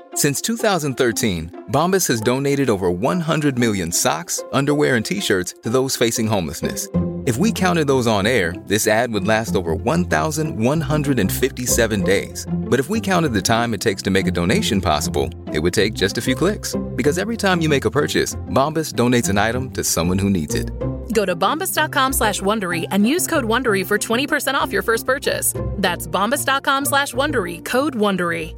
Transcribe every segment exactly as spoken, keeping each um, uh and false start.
Since two thousand thirteen, Bombas has donated over one hundred million socks, underwear, and T-shirts to those facing homelessness. If we counted those on air, this ad would last over one thousand one hundred fifty-seven days. But if we counted the time it takes to make a donation possible, it would take just a few clicks. Because every time you make a purchase, Bombas donates an item to someone who needs it. Go to bombas.com slash Wondery and use code Wondery for twenty percent off your first purchase. That's bombas.com slash Wondery, code Wondery.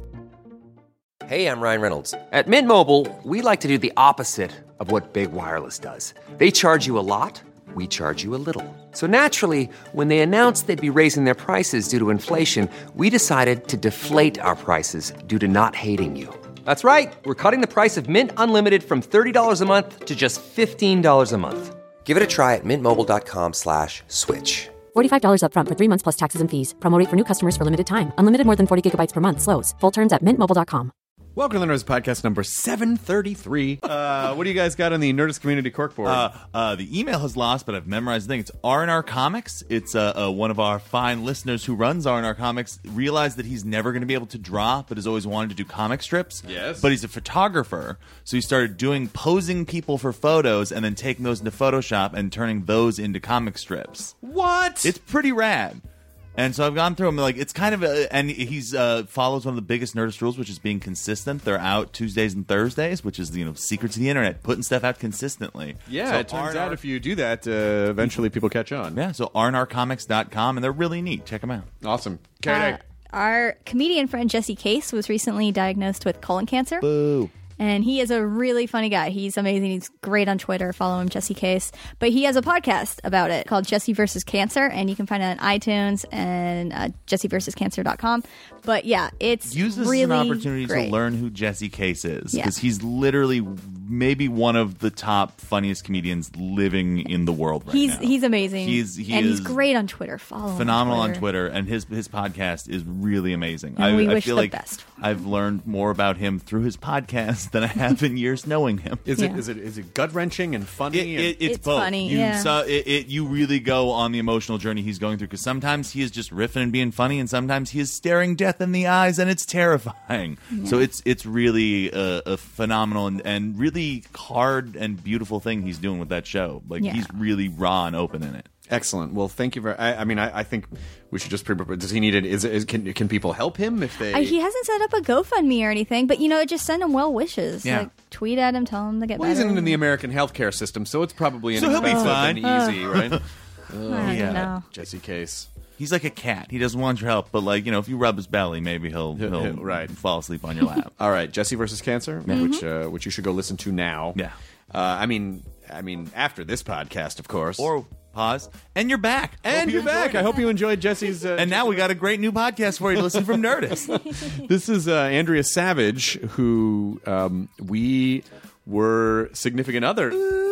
Hey, I'm Ryan Reynolds. At Mint Mobile, we like to do the opposite of what Big Wireless does. They charge you a lot, we charge you a little. So naturally, when they announced they'd be raising their prices due to inflation, we decided to deflate our prices due to not hating you. That's right. We're cutting the price of Mint Unlimited from thirty dollars a month to just fifteen dollars a month. Give it a try at mintmobile.com slash switch. forty-five dollars up front for three months plus taxes and fees. Promo rate for new customers for limited time. Unlimited more than forty gigabytes per month. Slows full terms at mint mobile dot com. Welcome to the Nerdist Podcast number seven thirty-three. Uh, what do you guys got on the Nerdist Community Corkboard? Uh, uh, the email has lost, but I've memorized the thing. It's R and R Comics. It's uh, uh, one of our fine listeners who runs R and R Comics realized that he's never going to be able to draw, but has always wanted to do comic strips. Yes. But he's a photographer, so he started doing posing people for photos and then taking those into Photoshop and turning those into comic strips. What? It's pretty rad. And so I've gone through them. Like, it's kind of a, and he's uh, follows one of the biggest Nerdist rules, which is being consistent. They're out Tuesdays and Thursdays, which is, you know, secrets of the internet, putting stuff out consistently. Yeah, so it turns R and R out if you do that, uh, eventually people catch on. Yeah, so R and R comics dot com, and they're really neat. Check them out. Awesome. Carrie Uh, our comedian friend Jesse Case was recently diagnosed with colon cancer. Boo. And he is a really funny guy. He's amazing. He's great on Twitter. Follow him, Jesse Case. But he has a podcast about it called Jesse versus Cancer, and you can find it on iTunes and uh, jesse versus cancer dot com. But yeah, it's Use this really as an opportunity great. to learn who Jesse Case is, because Yeah. he's literally maybe one of the top funniest comedians living in the world right he's now. he's amazing. He's he and is he's great on Twitter. Follow him phenomenal on on Twitter. Twitter, and his his podcast is really amazing. And I, we I wish feel the like best. I've learned more about him through his podcast than I have in years knowing him. Is Yeah. it is it is it gut wrenching and funny? It, it, and- it's, It's both. funny, You, yeah. so, it, it, you really go on the emotional journey he's going through, because sometimes he is just riffing and being funny, and sometimes he is staring death in the eyes, and it's terrifying. So it's it's really a, a phenomenal and, and really hard and beautiful thing he's doing with that show. Like, Yeah. he's really raw and open in it. Excellent. Well, thank you very. I, I mean, I, I think we should just. Pre- does he need it? Is, is can can people help him if they? Uh, he hasn't set up a GoFundMe or anything, but you know, just send him well wishes. Yeah. Like tweet at him, tell him to get well, he's better. in, in the American healthcare system, so it's probably So he'll be inexpensive and fine. easy, right? I don't Yeah. know. Jesse Case. He's like a cat. He doesn't want your help, but, like, you know, if you rub his belly, maybe he'll He'll- he'll, he'll- right. fall asleep on your lap. All right, Jesse versus Cancer, which uh, which you should go listen to now. Yeah. Uh, I mean, I mean, after this podcast, of course. Or pause, and you're back. and Hope you you're back. enjoyed it. I hope you enjoyed Jesse's. Uh, And now we got a great new podcast for you to listen from Nerdist. This is uh, Andrea Savage, who um, we were significant other.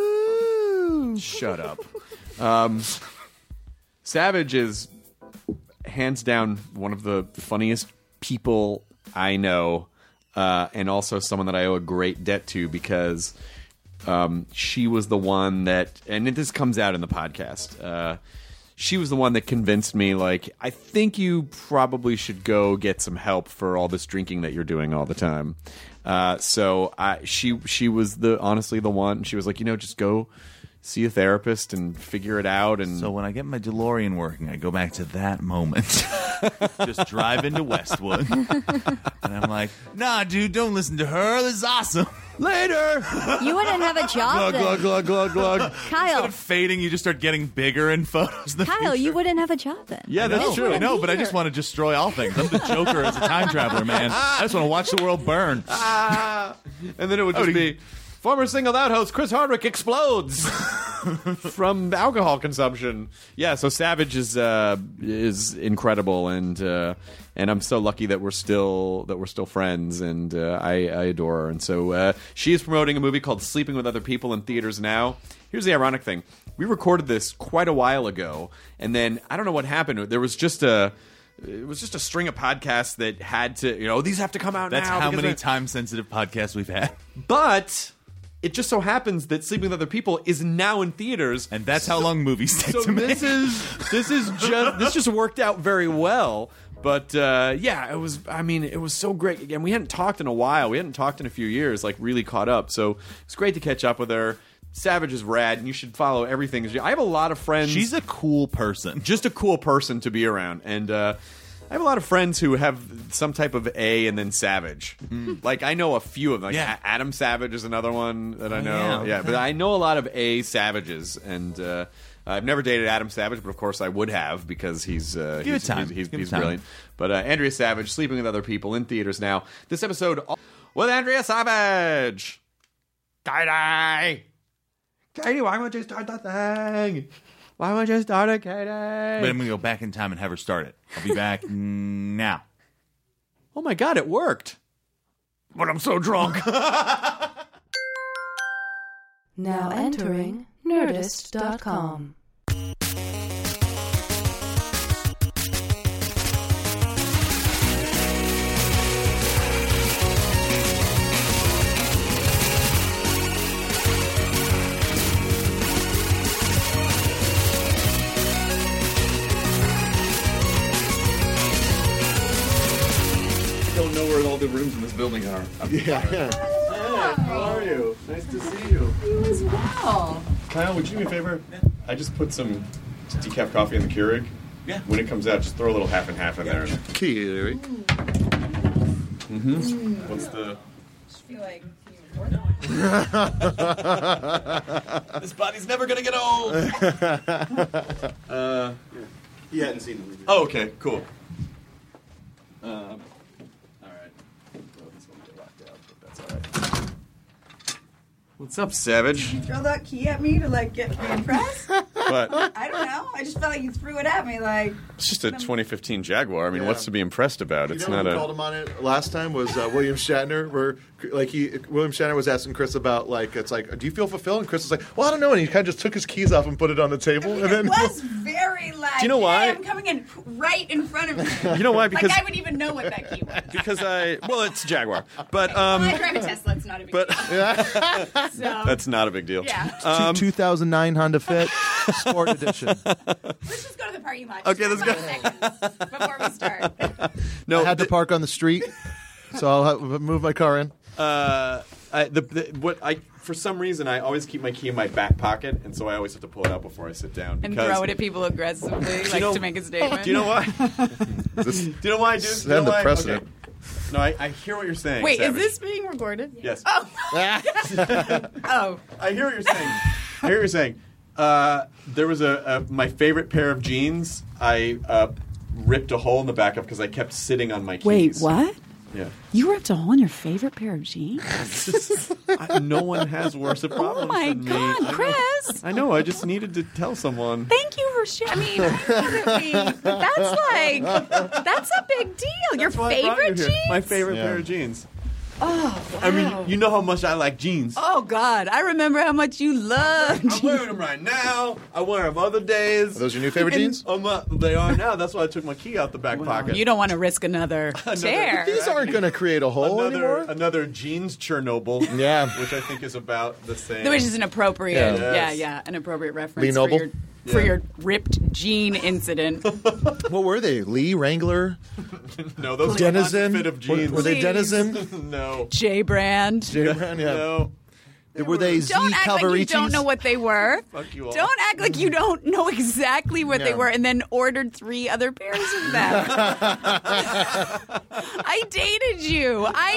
Shut up. Um, Savage is hands down one of the funniest people I know, uh, and also someone that I owe a great debt to, because um, she was the one that, and this comes out in the podcast, uh, she was the one that convinced me, like, I think you probably should go get some help for all this drinking that you're doing all the time. Uh, so I, she she was the honestly the one. She was like, you know, just go see a therapist and figure it out. And So when I get my DeLorean working, I go back to that moment. Just drive into Westwood. And I'm like, nah, dude, don't listen to her. This is awesome. later, You wouldn't have a job glug then. glug glug glug glug. Instead Kyle, of fading, you just start getting bigger in photos. In the Kyle, future. you wouldn't have a job then. Yeah, I that's know, true. I know, but I just want to destroy all things. I'm the Joker as a time traveler, man. I just want to watch the world burn. Ah, and then it would just Oh, be former singled out host Chris Hardwick explodes from alcohol consumption. Yeah, so Savage is uh, is incredible, and uh, and I'm so lucky that we're still that we're still friends, and uh, I, I adore her. And so uh, she is promoting a movie called Sleeping with Other People in theaters now. Here's the ironic thing: we recorded this quite a while ago, and then I don't know what happened. There was just a It was just a string of podcasts that had to, you know, these have to come out That's now. how because many they're- time-sensitive podcasts we've had. But it just so happens that Sleeping with Other People is now in theaters, And that's how long movies take so to make. this is this is just this just worked out very well. But uh, yeah, it was. I mean, it was so great. Again, we hadn't talked in a while. We hadn't talked in a few years, like really caught up. So it's great to catch up with her. Savage is rad, and you should follow everything. I have a lot of friends. She's a cool person. Just a cool person to be around, and uh, I have a lot of friends who have some type of A and then Savage. Mm. Like I know a few of them. Like yeah. A- Adam Savage is another one that I oh, know. Yeah, okay. yeah, but I know a lot of A Savages, and uh, I've never dated Adam Savage, but of course I would have because he's uh, Give he's, it time. he's, he's, Give it he's time. brilliant. But uh, Andrea Savage, Sleeping with Other People, in theaters now. This episode with Andrea Savage. Die-die. Katie, why won't you start the thing? Why won't you start it, Katie? But I'm going to go back in time and have her start it. I'll be back now. Oh my God, it worked. But I'm so drunk. Now entering Nerdist dot com. I don't know where all the rooms in this building are. Yeah. Hey, how are you? Nice to see you. You as well. Kyle, would you do me a favor? Yeah. I just put some decaf coffee in the Keurig. Yeah. When it comes out, just throw a little half and half in there. Keurig. Mm-hmm. Mm. What's the... I feel like you This body's never gonna get old. uh, He hadn't seen the movie. oh, okay, cool. Um, all right. Well, this one will get locked out, but that's all right. What's up, Savage? you throw that key at me to like get me impressed. What? I don't know. I just felt like you threw it at me like. It's just a twenty fifteen Jaguar. I mean, Yeah. what's to be impressed about? You It's know not who a. called him on it last time was uh, William Shatner. Where like he William Shatner was asking Chris about like it's like do you feel fulfilled? And Chris was like, well, I don't know. And he kind of just took his keys off and put it on the table. I mean, and then it was very like. Do you know why? Hey, I'm coming in right in front of you. You know why? Because like I would even know what that key was. because I well, it's Jaguar, but um, I drive a Tesla. It's not a big but deal. So, that's not a big deal. yeah. Um, two thousand nine Honda Fit Sport Edition. Let's just go to the parking lot. Okay, let's go. Seconds before we start. no, I had to the- park on the street, so I'll have, move my car in. Uh, I, the, the what I for some reason I always keep my key in my back pocket, and so I always have to pull it out before I sit down. And because, throw it at people aggressively, like know- to make a statement. Do you know why? This, Do you know why I do? Set Do you know the why? precedent. Okay. No, I, I hear what you're saying. Wait, Savage. is this being recorded? Yes. Oh. oh. I hear what you're saying. I hear what you're saying. Uh, there was a, a my favorite pair of jeans. I uh, ripped a hole in the back of because I kept sitting on my keys. Wait, what? Yeah. You ripped a hole in your favorite pair of jeans? I, no one has worse problems Oh my than me. God, I know. Chris! I know. I just needed to tell someone. Thank you for sharing. I mean, I know that we, that's like, that's a big deal. Your That's why I brought favorite you here. jeans? My favorite Yeah. pair of jeans. Oh, wow. I mean, you know how much I like jeans. Oh, God. I remember how much you love I'm jeans. wearing them right now. I wear them other days. Are those your new favorite And jeans? I'm not- they are now. That's why I took my key out the back pocket. You don't want to risk another, chair. These aren't going to create a hole another anymore. another jeans Chernobyl. Yeah. which I think is about the same. Which is an appropriate, Yeah. yeah, Yes. yeah, an appropriate reference Lee for Noble? your, for Yeah. your ripped jean incident. What were they? Lee Wrangler, no, those Denizen. are not fit of Were, jeans. were they Please. Denizen? no, J brand. J Brand, yeah. no. Were they Z Don't act like you Calvaricis? don't know what they were. Fuck you all. Don't act like you don't know exactly what they Yeah. were and then ordered three other pairs of them. I dated you. I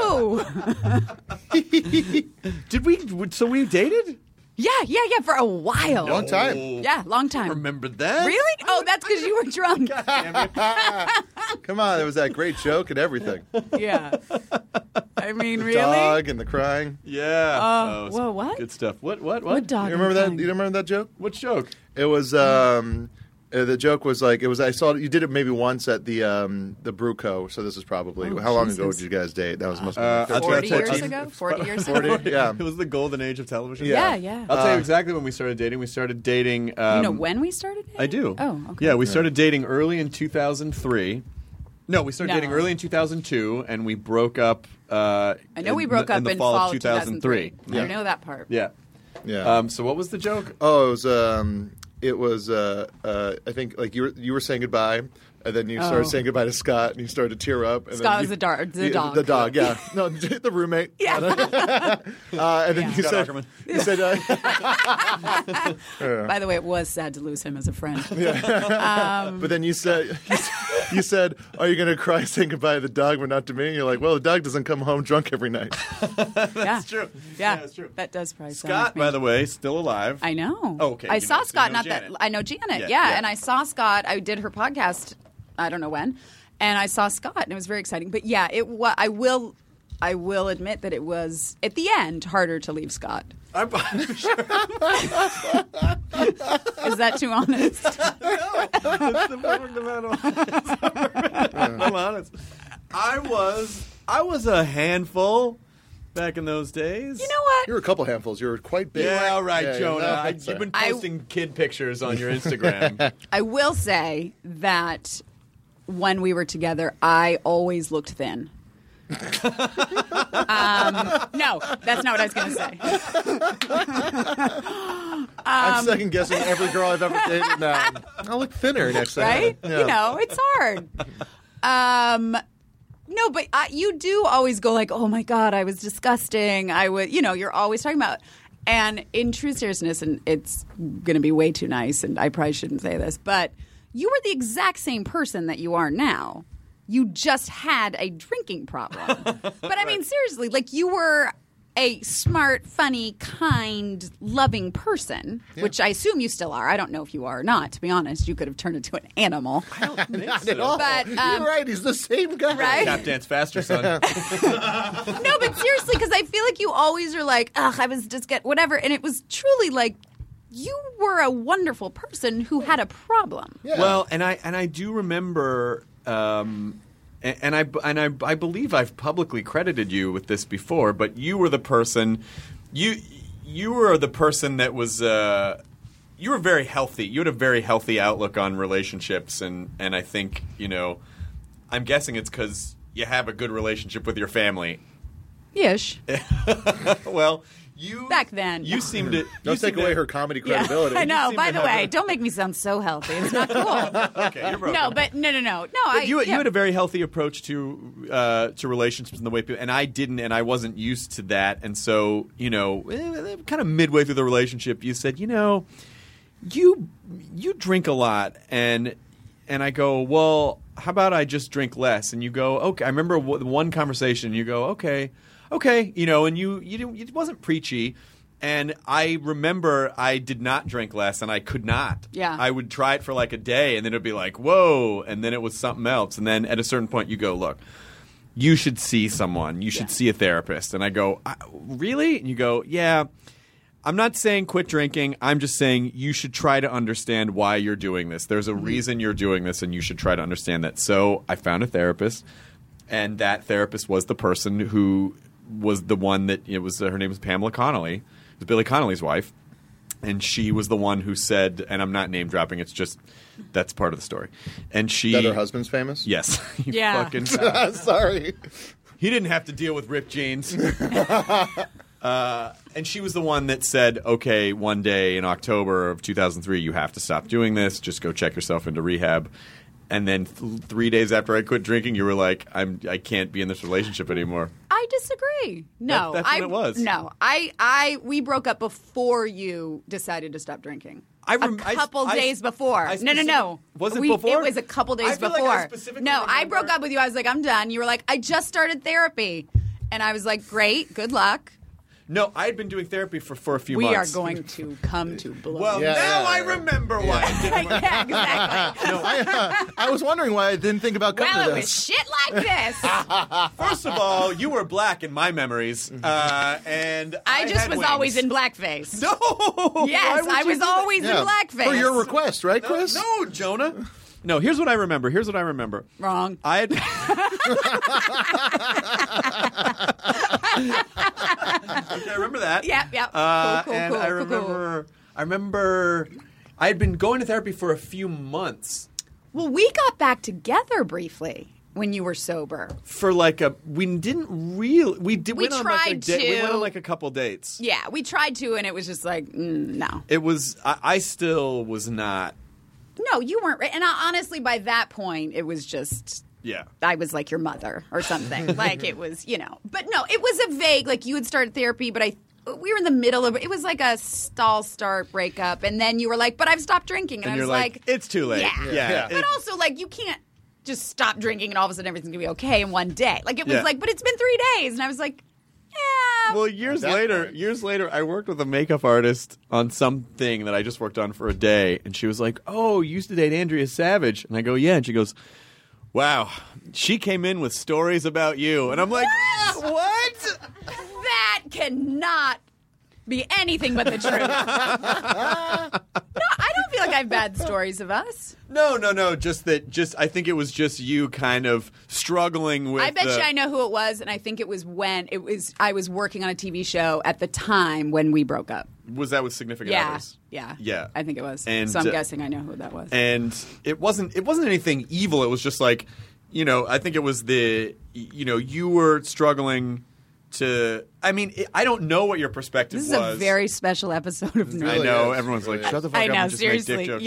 know. Did we? So we dated? Yeah, yeah, yeah, for a while. Long time. Yeah, long time. Remember that? Really? Oh, that's because you were drunk. Come on, there was that great joke and everything. Yeah. I mean, really? Dog and the crying. Yeah. Oh, it's whoa, what? Good stuff. What? What? What? What dog? You remember that? and You remember that joke? What joke? It was um, uh, the joke was like it was. I saw it, you did it maybe once at the um, the Brewco. So this is probably Oh, how long ago Jesus. did you guys date? That was must. Uh, be I'll forty tell you- years ago? forty years ago? forty. Yeah. It was the golden age of television. Yeah, yeah. I'll tell you Uh, exactly when we started dating. We started dating. Um, you know when we started dating? I do. Oh, okay. Yeah, we started dating early in two thousand three. No, we started No. dating early in two thousand two, and we broke up. Uh, I know we in broke the, up in the in fall, fall of of two thousand three. I know that part. Yeah. Yeah. Um, so what was the joke? Oh, it was. Um, it was. Uh, uh, I think like you were you were saying goodbye And then you Oh. started saying goodbye to Scott, and you started to tear up. And Scott then was you, the dar- the you- dog. The dog, yeah. No, the roommate. Yeah. uh, and then you Scott said, Ackerman. you said, uh, By the way, it was sad to lose him as a friend. but then you said, you said, "Are you going to cry saying goodbye to the dog, but not to me?" And you're like, "Well, the dog doesn't come home drunk every night." That's true. Yeah, Yeah, it's true. That does probably sound Scott, like me. by the way, still alive. I know. Oh, okay. I You saw know- so you Scott. know Not Janet. that I know Janet. Yeah, Yeah, yeah. and I saw Scott. I did her podcast. I don't know when, and I saw Scott, and it was very exciting. But yeah, it. wa- I will. I will admit that it was at the end harder to leave Scott. I'm, I'm sure. Is that too honest? It's the perfect amount of honest. I'm honest. I was I was a handful back in those days. You know what? You were a couple handfuls. You were quite big. Yeah, all right, Yeah, yeah, Jonah. no, I, that's you've all been right. I- posting kid pictures on your Instagram. I will say that when we were together, I always looked thin. um, no, that's not what I was going to say. I'm second guessing every girl I've ever dated now. I'll look thinner next time. Right? Yeah. You know, it's hard. Um, no, but uh, you do always go like, "Oh my God, I was disgusting." I would, you know, you're always talking about. And in true seriousness, and it's going to be way too nice, and I probably shouldn't say this, but you were the exact same person that you are now. You just had a drinking problem. But I mean, seriously, like you were a smart, funny, kind, loving person, which I assume you still are. I don't know if you are or not, to be honest. You could have turned into an animal. I don't think Not so. at all. But, um, You're right. He's the same guy. Right? Tap dance faster, son. No, but seriously, because I feel like you always are like, ugh, I was just get whatever. And it was truly like, you were a wonderful person who had a problem. Yeah. Well, and I and I do remember, um, and, and I and I I believe I've publicly credited you with this before, but you were the person, you you were the person that was. Uh, you were very healthy. You had a very healthy outlook on relationships, and, and I think, you know, I'm guessing it's because you have a good relationship with your family. Ish. Well, you Back then. you seem to Don't you take seem away to- her comedy Yeah, credibility. I know. seem By to the have way, a- don't make me sound so healthy. It's not cool. Okay, you're broken. No, but no, no, no, no. But I, you, yeah. you had a very healthy approach to uh, to relationships and the way people, and I didn't, and I wasn't used to that, and so you know, eh, kind of midway through the relationship, you said, you know, you you drink a lot, and and I go, well, how about I just drink less? And you go, okay. I remember w- one conversation. You go, okay, okay, you know, and you you didn't, it wasn't preachy. And I remember I did not drink less, and I could not. Yeah. I would try it for like a day, and then it would be like, whoa, and then it was something else. And then at a certain point, you go, look, you should see someone. You should Yeah. see a therapist. And I go, I, really? And you go, yeah. I'm not saying quit drinking. I'm just saying you should try to understand why you're doing this. There's a reason you're doing this, and you should try to understand that. So I found a therapist, and that therapist was the person who was the one that it was. Uh, her name was Pamela Connolly. It was Billy Connolly's wife, and she was the one who said, and I'm not name dropping. It's just that's part of the story. And she, That her husband's famous? yes, you Yeah. fucking. Sorry. He didn't have to deal with ripped jeans. uh, and she was the one that said, okay, one day in October of two thousand three, you have to stop doing this. Just go check yourself into rehab. And then th- three days after I quit drinking, you were like, I'm, I can't be in this relationship anymore. I disagree. No, That- that's I, what it was. No, I, I, we broke up before you decided to stop drinking. I rem- a I- couple I- days before. I no, no, specific- no. Was it we, before? It was a couple days I feel before. like I specifically no, I remember- broke up with you. I was like, I'm done. You were like, I just started therapy, and I was like, great, good luck. No, I had been doing therapy for, for a few We months. are going to come to blows. Well, Yeah, now yeah, I yeah. remember why it didn't work. yeah, exactly. No, I, uh, I was wondering why I didn't think about coming Well, to it this. was shit like this. First of all, you were black in my memories, uh, and I I just had was wings. always in blackface. No. Why Yes, would I you was do that? always Yeah. in blackface. For your request, right, Chris? No, Jonah. No, here's what I remember. Here's what I remember. Wrong. I had. Okay, I remember that. Yep, yep. Uh, Cool, cool, and cool, I cool, cool. remember. I remember. I had been going to therapy for a few months. Well, we got back together briefly when you were sober. For like a, we didn't really. We did. We went on like a tried da- We went to. on like a couple dates. Yeah, we tried to, and it was just like, mm, no. It was. I, I still was not No, you weren't. Ra- and I, honestly, by that point, it was just. Yeah. I was like your mother or something. Like it was, you know. But no, it was a vague. Like you had started therapy, but I. We were in the middle of it. It was like a stall start breakup, and then you were like, "But I've stopped drinking," and, And I you're was like, like, "It's too late." Yeah, Yeah. Yeah. But It- also, like, you can't just stop drinking and all of a sudden everything's gonna be okay in one day. Like it was Yeah. like, but it's been three days, and I was like, yeah. Well, years At that later, point. years later, I worked with a makeup artist on something that I just worked on for a day, and she was like, "Oh, you used to date Andrea Savage," and I go, "Yeah," and she goes, "Wow, she came in with stories about you," and I'm like, What? "What?" That cannot be anything but the truth. No, I don't feel like I have bad stories of us. No, no, no. Just that. Just I think it was just you kind of struggling with. I bet the, you I know who it was, and I think it was when it was. I was working on a T V show at the time when we broke up. Was that with significant Yeah, others? yeah, Yeah. I think it was. And, so I'm uh, guessing I know who that was. And it wasn't. It wasn't anything evil. It was just like, you know. I think it was the. You know, you were struggling to. I mean, it, I don't know what your perspective This is was. a very special episode of Nerd. I really know is. everyone's like, Really shut the fuck I up know, and just make dick seriously. jokes.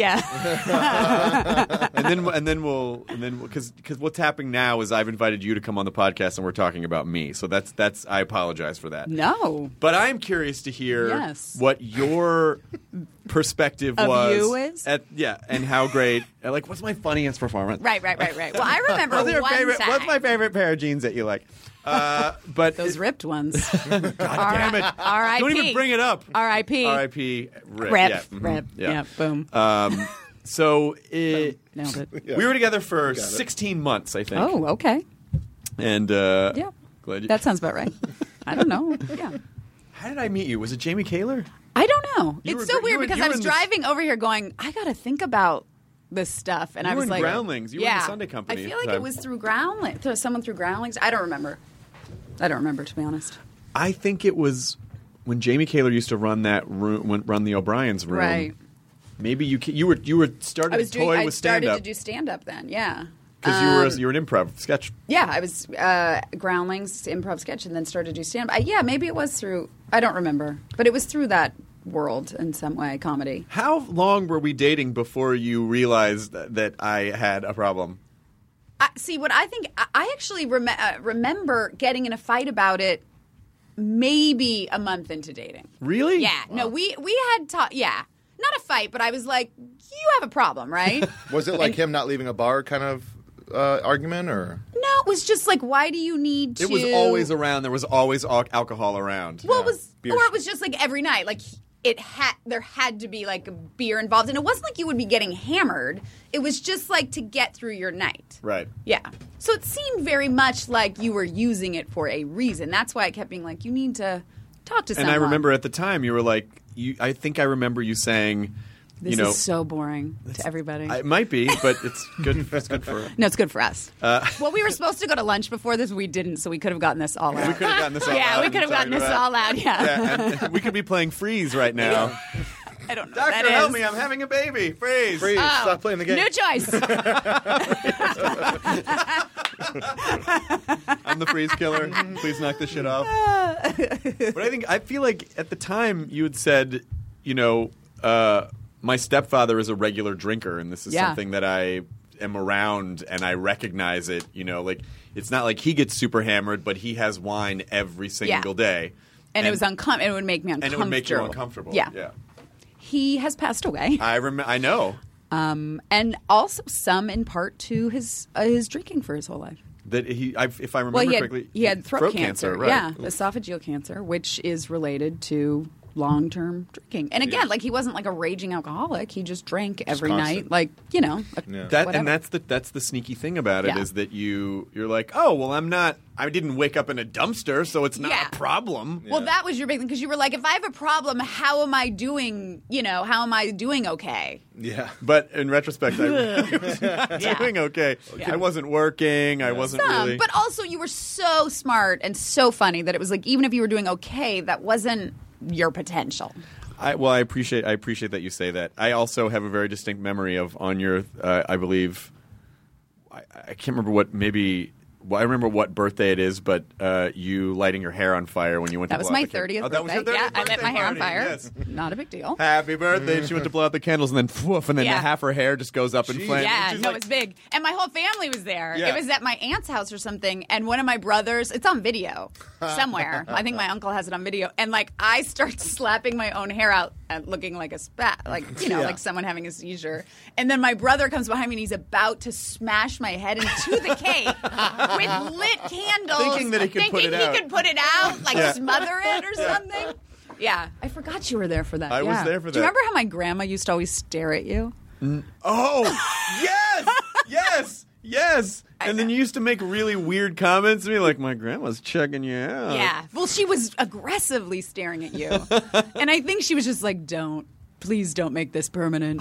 Yeah. and then and then we'll and then because because what's happening now is I've invited you to come on the podcast and we're talking about me. So that's that's I apologize for that. No. But I'm curious to hear Yes. what your perspective Of was you is? at yeah, and how great. Like, what's my funniest performance? Right, right, right, right. Well, I remember What's, your one favorite, time. what's my favorite pair of jeans that you like? Uh, but Those it- ripped ones. God damn it! R I P Don't even bring it up. R I P R I P Rip. Rip. Yeah. mhm, Rip. Yeah. Yeah, boom. Um, so it, Nailed it. Yeah. we were together for it. sixteen months, I think. Oh, okay. And uh, Yeah. glad you, That sounds about right. I don't know. Yeah. how did I meet you? Was it Jamie Kaler? I don't know. You it's were- so you weird were- because you I were was in this- driving over here going, I got to think about this stuff. And You I were was in like, Groundlings. You were in yeah. the Sunday Company I feel at like the it time. was through Groundlings, through someone through Groundlings. I don't remember. I don't remember, to be honest. I think it was when Jamie Kaler used to run that room, when- run the O'Brien's room. Right. Maybe you ca- you were you were started I was to doing. toy I with stand started up to do stand up then. Yeah. because you were Um, you were an improv sketch. Yeah, I was uh, Groundlings improv sketch, and then started to do stand up. Yeah, maybe it was through. I don't remember, but it was through that world in some way, comedy. How long were we dating before you realized that, that I had a problem? I, see, what I think, I, I actually rem- uh, remember getting in a fight about it. Maybe a month into dating. Really? Yeah. No, we we had ta- yeah, not a fight, but I was like, you have a problem, right? Was it like him not leaving a bar kind of uh, argument, or No, it was just like, why do you need to? It was always around. There was always al- alcohol around. Well, it was, Beer. or it was just like every night. Like it had, there had to be like a beer involved, and it wasn't like you would be getting hammered. It was just like to get through your night. Right. Yeah. So it seemed very much like you were using it for a reason. That's why I kept being like, you need to talk to And someone. I remember at the time you were like, you. I think I remember you saying, this you know, is so boring to everybody. it might be, but it's good. It's good for. no, it's good for us. Uh, well, we were supposed to go to lunch before this. We didn't, so we could have gotten this all out. We could have gotten this all yeah, out we and could have gotten talked this about- all out. Yeah. Yeah, and we could be playing Freeze right now. I don't know. what Doctor, that help is. me! I'm having a baby. Freeze. freeze? Oh, Stop playing the game. New choice. I'm the freeze killer. Please knock this shit off. But I think I feel like at the time you had said, you know, uh, my stepfather is a regular drinker, and this is Yeah. something that I am around and I recognize it. You know, like it's not like he gets super hammered, but he has wine every single day, And, it was uncomfortable. It would make me and uncomfortable. it would make you uncomfortable. Yeah. yeah. He has passed away, I rem- I know um, and also some in part to his uh, his drinking for his whole life. that he. I, if I remember Well, he had, correctly, he had throat, cancer, right? yeah, esophageal cancer, which is related to long-term drinking. And again, like he wasn't like a raging alcoholic; he just drank every constant. night, like you know. a- Yeah. That whatever. and that's the that's the sneaky thing about it is Yeah. that you you're like, oh well, I'm not. I didn't wake up in a dumpster, so it's not Yeah. a problem. Well, that was your big thing because you were like, if I have a problem, how am I doing? You know, how am I doing? Okay. Yeah. But in retrospect, I was not Yeah. doing okay. I wasn't working. I wasn't Some, really. but also you were so smart and so funny that it was like even if you were doing okay, that wasn't your potential. I, well, I appreciate I appreciate that you say that. I also have a very distinct memory of on your, uh, I believe, I, I can't remember what maybe well, I remember what birthday it is, but uh, you lighting your hair on fire when you went That to was blow out my the candles. thirtieth Oh, that was birthday. your Yeah, thirtieth I lit birthday my hair on party. fire. Yes. Not a big deal. Happy birthday. She went to blow out the candles, and then woof, and then Yeah. half her hair just goes up in flames. Yeah, She's no, like, it was big. And my whole family was there. Yeah. It was at my aunt's house or something, and one of my brothers, it's on video somewhere. I think my uncle has it on video. And, like, I start slapping my own hair out and looking like a spat, like, you know, Yeah. like someone having a seizure. And then my brother comes behind me, and he's about to smash my head into the cake with lit candles. Thinking that he could put thinking it he out. could put it out, like Yeah. smother it or something. Yeah, I forgot you were there for that. I was Yeah. there for Do you that. remember how my grandma used to always stare at you? Oh, yes, yes, yes. And then you used to make really weird comments to me, like, my grandma's checking you out. Yeah. Well, she was aggressively staring at you. And I think she was just like, don't. Please don't make this permanent.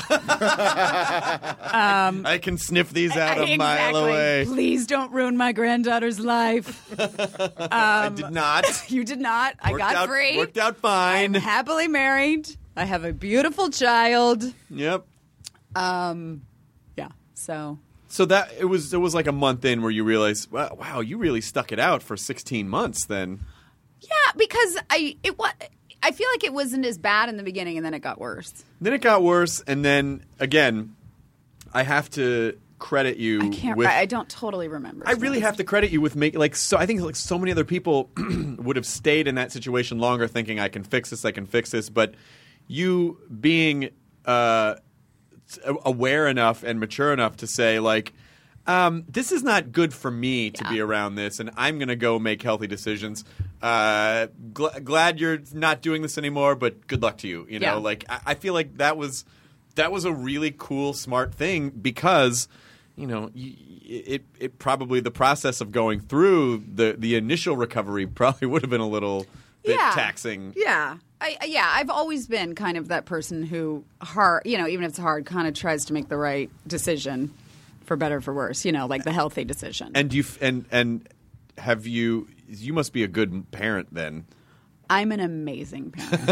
um, I can sniff these out a exactly. mile away. Please don't ruin my granddaughter's life. Um, I did not. You did not. I Worked got out- free. Worked out fine. I'm happily married. I have a beautiful child. Yep. Um, yeah. So. So that it was it was like a month in where you realized, wow, wow, you really stuck it out for sixteen months then. Yeah, because I it was. I feel like it wasn't as bad in the beginning, and then it got worse. Then it got worse, and then again, I have to credit you. I can't. with, I, I don't totally remember. I really have to credit you with making like so. I think like so many other people would have stayed in that situation longer, thinking I can fix this, I can fix this. But you being uh, aware enough and mature enough to say like, um, this is not good for me to Yeah. be around this, and I'm going to go make healthy decisions. Uh, gl- glad you're not doing this anymore, but good luck to you. You know, Yeah. like I-, I feel like that was that was a really cool, smart thing because. You know, y- it it probably the process of going through the the initial recovery probably would have been a little bit Yeah. taxing. Yeah. I, I- yeah, I've always been kind of that person who hard, you know, even if it's hard, kind of tries to make the right decision, for better or for worse. You know, like the healthy decision. And you f- and and have you? You must be a good parent then. I'm an amazing parent.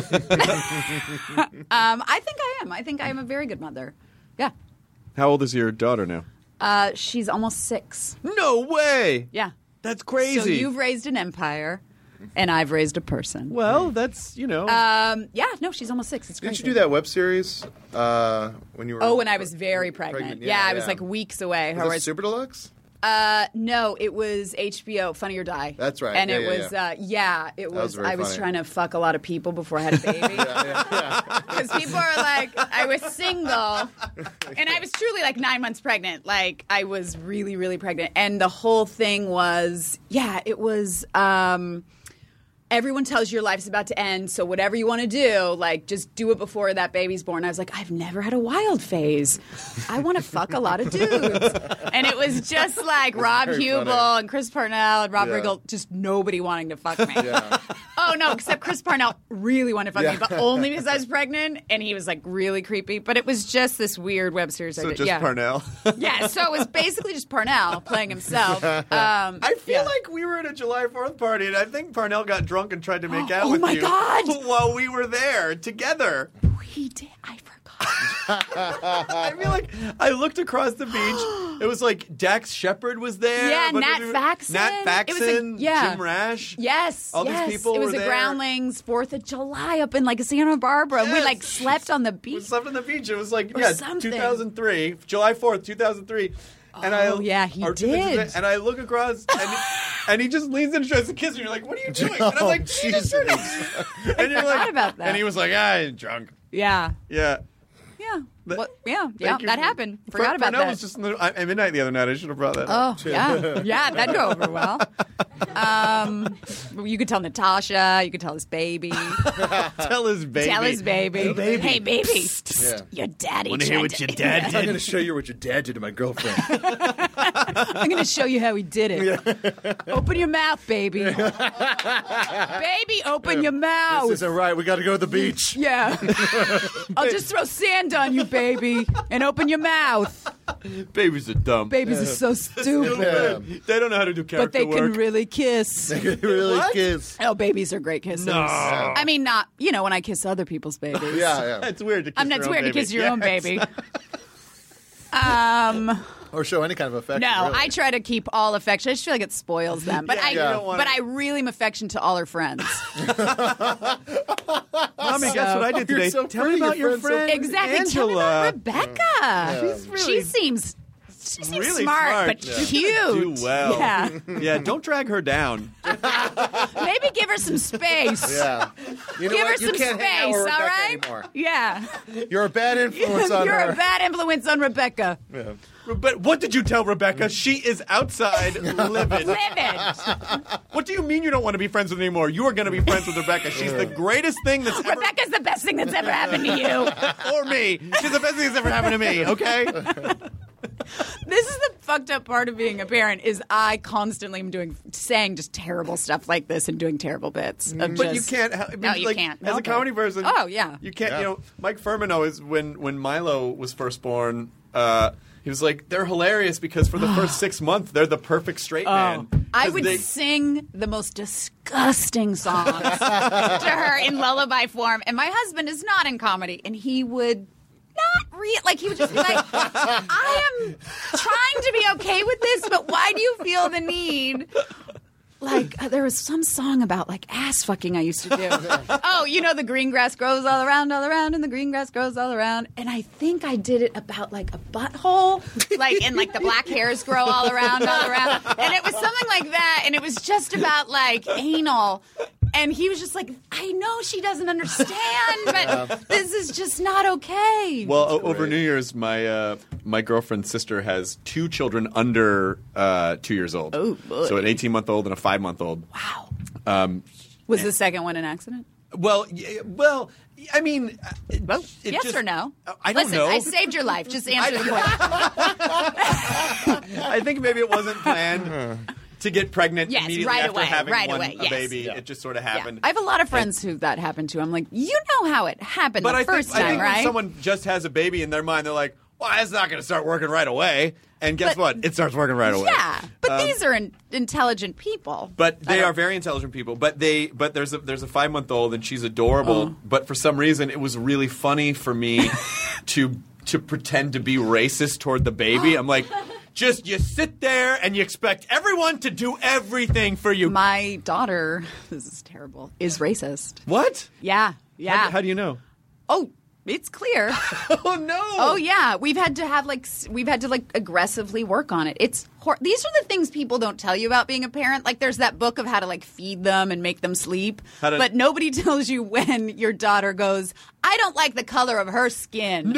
um, I think I am. I think I am a very good mother. Yeah. How old is your daughter now? Uh, she's almost six. No way. Yeah. That's crazy. So you've raised an empire, and I've raised a person. Well, that's you know. Um, yeah. No, she's almost six. It's Didn't crazy. you do that web series uh, when you were? Oh, when I was very pregnant. Pregnant, yeah, yeah, I was yeah. like weeks away. Was Her it was- Super Deluxe? Uh, no, it was H B O, Funny or Die. That's right. And Yeah, it yeah, was, yeah. Uh, yeah, it was. was very I was funny. trying to fuck a lot of people before I had a baby. Because people are like, I was single, and I was truly like nine months pregnant. Like I was really, really pregnant, and the whole thing was, yeah, it was. Um, Everyone tells you your life's about to end, so whatever you want to do, like, just do it before that baby's born. I was like, I've never had a wild phase. I want to fuck a lot of dudes. And it was just like Rob very Hubel funny. and Chris Parnell and Rob Yeah. Riggle, just nobody wanting to fuck me. Yeah. Oh, no, except Chris Parnell really wanted to fuck Yeah. me, but only because I was pregnant, and he was, like, really creepy. But it was just this weird web series I so did. just yeah. Parnell. Yeah, so it was basically just Parnell playing himself. Um, I feel yeah. like we were at a July fourth party, and I think Parnell got drunk and tried to make out Oh with my you God! while we were there together. He did. I forgot. I feel like I looked across the beach. It was like Dax Shepard was there. Yeah, a bunch Nat of people- Faxon. Nat Faxon, It was a- yeah. Jim Rash. Yes, All these yes. people It was were the there. Groundlings Fourth of July up in like Santa Barbara. And we Yes. like slept on the We beach. slept on the beach. It was like Or yeah, something. two thousand three, July fourth, two thousand three. And Oh, I, yeah, he or- did. And I look across, and he, and he just leans in and tries to kiss me. You're like, "What are you doing?" And I'm like, Oh, "Jesus." Jesus. And you're forgot like, about that. And he was like, "Ah, I'm drunk." Yeah, Yeah. yeah, But- well, yeah, yeah. Thank you That for- happened. Fr- Forgot about Parnell that. was just in the, at midnight the other night. I should have brought that up. Oh yeah, yeah, that'd go over well. Um, you could tell Natasha. You could tell his baby. Tell his baby. Tell his baby. Hey, baby. Hey, baby. Yeah. Your daddy. Wanna hear tried what to- your dad I'm going to show you what your dad did to my girlfriend. I'm going to show you how he did it. Open your mouth, baby. Baby, open your mouth. This isn't right. We got to go to the beach. Yeah. I'll just throw sand on you, baby, and open your mouth. Babies are dumb. Babies are so stupid, Yeah. They don't know how to do character but they can work. really kiss. really What? kiss. Oh, babies are great kissers. No. I mean, not, you know, when I kiss other people's babies. Yeah, yeah. It's weird to kiss I mean, your it's own weird to baby. kiss your Yeah, own it's baby. not- Um, Or show any kind of affection. No, really. I try to keep all affection. I just feel like it spoils them. But Yeah, I, you don't wanna- but I really am affection to all her friends. Mommy, guess what I did You're today? so Tell me pretty, about your your friend's so friend exactly. Tell me Angela. about Rebecca. She's really- she seems. She seems Really smart, smart. but Yeah. cute. Do well. Yeah. Yeah, don't drag her down. Maybe give her some space. Yeah. You know Give what? her You some can't space, hang out with all Rebecca right? anymore. Yeah. You're a bad influence on You're her. a bad influence on Rebecca. Yeah. But what did you tell Rebecca? She is outside livid. Livid. What do you mean you don't want to be friends with her anymore? You are going to be friends with Rebecca. She's the greatest thing that's ever... Rebecca's the best thing that's ever happened to you. or me. She's the best thing that's ever happened to me, okay? This is the fucked up part of being a parent is I constantly am doing saying just terrible stuff like this and doing terrible bits. Of But just- you can't... I mean, No, you like, can't. As Help a it. comedy person... Oh, yeah. You can't, Yeah. you know... Mike Furman always, when, when Milo was first born, uh, he was like, they're hilarious because for the first six months, they're the perfect straight man. I 'Cause would they- sing the most disgusting songs to her in lullaby form, and my husband is not in comedy, and he would not re like he would just be like, "I am trying to be okay with this, but why do you feel the need?" Like uh, there was some song about like ass fucking I used to do. Oh, you know the green grass grows all around, all around, and the green grass grows all around. And I think I did it about like a butthole, like and like the black hairs grow all around, all around. And it was something like that. And it was just about like anal. And he was just like, I know she doesn't understand, but this is just not okay. Well, o- over New Year's, my uh, my girlfriend's sister has two children under uh, two years old. Oh, boy. So an eighteen-month-old and a five-month-old. Wow. Um, Was the second one an accident? well, y- well, I mean, uh, it, Well, it yes just- or no? I don't Listen, know. I saved your life. Just answer the question. I think maybe it wasn't planned to get pregnant Yes, immediately right after away, having right one, away, a yes. baby. Yeah. It just sort of Yeah. happened. I have a lot of friends who that happened to. I'm like, you know how it happened but the I first think, I time, think right? when someone just has a baby in their mind, they're like, well, it's not going to start working right away. And guess But- what? It starts working right away. Yeah, but Um, these are in, intelligent people. But they I don't- are very intelligent people. But they, but there's a there's a five month old and she's adorable. Oh. But for some reason, it was really funny for me to to pretend to be racist toward the baby. I'm like, just you sit there and you expect everyone to do everything for you. My daughter, this is terrible, is racist. What? Yeah, yeah. How, how do you know? Oh, it's clear. Oh no! Oh yeah, we've had to have like s- we've had to like aggressively work on it. It's hor- these are the things people don't tell you about being a parent. Like there's that book of how to like feed them and make them sleep, How to- but nobody tells you when your daughter goes, "I don't like the color of her skin."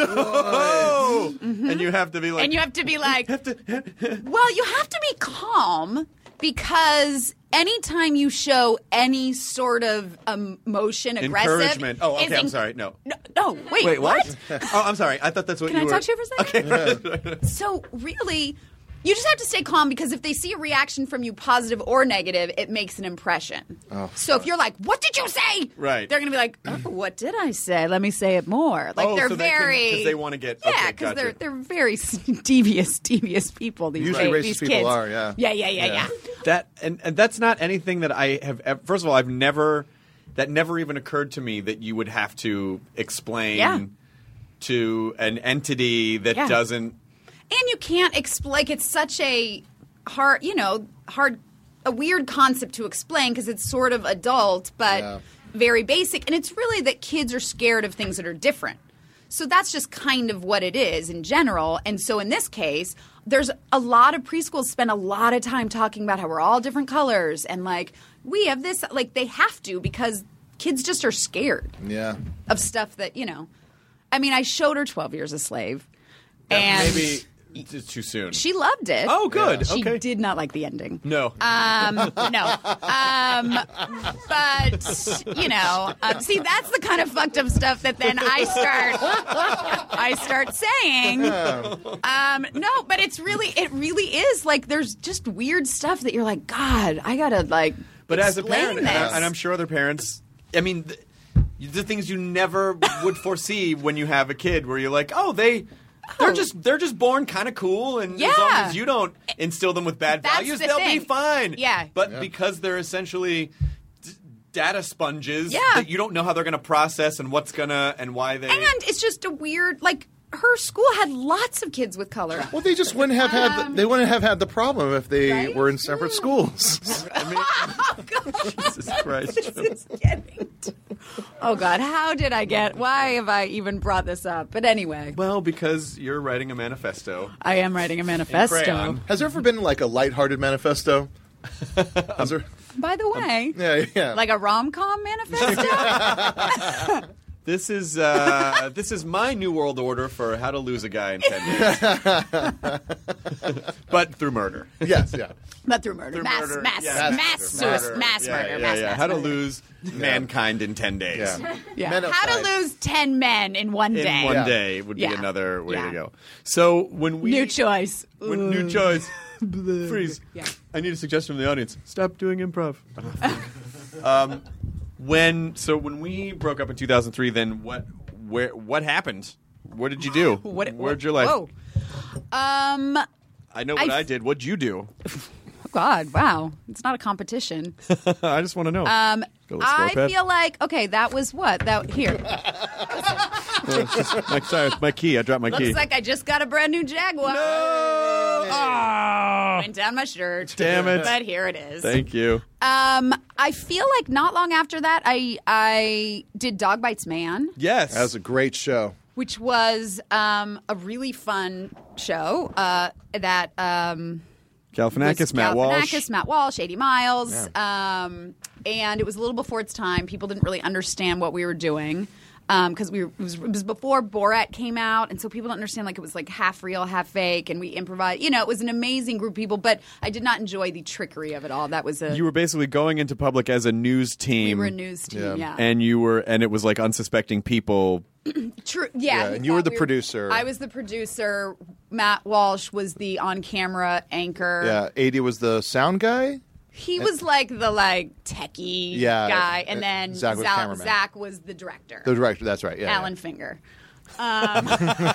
No! And you have to be like, And you have to be like, well, you have to be calm because anytime you show any sort of emotion, aggressive, encouragement. Oh, okay. is I'm in- sorry. No. No, no, wait, Wait, what? Oh, I'm sorry. I thought that's what Can you I were. talk to you for a second? Okay. So really, you just have to stay calm because if they see a reaction from you, positive or negative, it makes an impression. Oh, so if you're like, "What did you say?" Right. They're going to be like, "Oh, what did I say? Let me say it more." Like Oh, they're so they can- very 'cause they wanna get- yeah, okay, because gotcha. they're they're very devious, devious people. These Usually days, racist these people kids. are, yeah. yeah, yeah, yeah, Yeah. yeah. That and, and that's not anything that I have. ev- First of all, I've never. That never even occurred to me that you would have to explain Yeah. to an entity that Yeah. doesn't. And you can't explain. Like it's such a hard, you know, hard, a weird concept to explain because it's sort of adult, but Yeah. very basic. And it's really that kids are scared of things that are different. So that's just kind of what it is in general. And so in this case, there's a lot of preschools spend a lot of time talking about how we're all different colors and like we have this. Like they have to because kids just are scared Yeah. of stuff that you know. I mean, I showed her twelve Years a Slave, and maybe it's too soon. she loved it. Oh, good. She Okay. did not like the ending. No. Um, no. Um, but you know, um, see, that's the kind of fucked up stuff that then I start, I start saying. Um, no, but it's really, it really is like there's just weird stuff that you're like, God, I gotta like. But as a explain parent, and, this. I, and I'm sure other parents, I mean, the, the things you never would foresee when you have a kid, where you're like, oh, they. They're just they're just born kind of cool, and as long Yeah. as you don't instill them with bad That's values, the they'll thing. be fine. Yeah. But Yeah. because they're essentially d- data sponges, Yeah. that you don't know how they're going to process and what's gonna and why they. And it's just a weird, like, her school had lots of kids with color. Well, they just wouldn't have had the, they wouldn't have had the problem if they Right? were in separate schools. Oh, God. Jesus Christ. This is getting to- Oh, God. How did I get... Why have I even brought this up? But anyway. Well, because you're writing a manifesto. I am writing a manifesto. crayon. Has there ever been like a lighthearted manifesto? Has there? By the way, Yeah, yeah. like a rom-com manifesto? This is uh, this is my new world order for how to lose a guy in ten days, but through murder. Yes, yeah. But through murder. Through mass, murder. mass, Yeah. mass, Mass suicide, murder. mass Yeah, murder. yeah, mass, yeah. mass How to murder. lose mankind in ten days. Yeah. Yeah. Men How to outside. lose ten men in one In day. one Yeah. day would be Yeah. another way Yeah. to go. So when we New choice. when new choice, freeze. Yeah. I need a suggestion from the audience. Stop doing improv. um, when so when we broke up in two thousand three, then what? Where? What happened? What did you do? What, Where'd your life? Whoa. Um, I know what I I, f- did. What'd you do? God, wow. It's not a competition. I just want to know. Um, Got a little I score pad? feel like, okay, that was what? That Here. my, sorry, it's my key. I dropped my key. Looks like I just got a brand new Jaguar. No! Ah! Went down my shirt. Damn it. But here it is. Thank you. Um, I feel like not long after that, I I did Dog Bites Man, Yes. That was a great show. which was um, a really fun show uh, that um, Galifianakis, was Matt Walsh. Galifianakis, Matt Walsh, eighty Miles. Um, and it was a little before its time. People didn't really understand what we were doing. Because we were, it, was, it was before Borat came out, and so people don't understand. Like it was like half real, half fake, and we improvised. You know, it was an amazing group of people, but I did not enjoy the trickery of it all. That was a You were basically going into public as a news team. we were a news team, Yeah. yeah. And you were, and it was like unsuspecting people. True, yeah. Yeah, he and you were thought the we producer. I was the producer. Matt Walsh was the on-camera anchor. Yeah, eighty was the sound guy. He was like the like techie Yeah, guy, and uh, then Zach was Zal- cameraman. Zach was the director. The director. That's right. Yeah. Alan Finger. Um,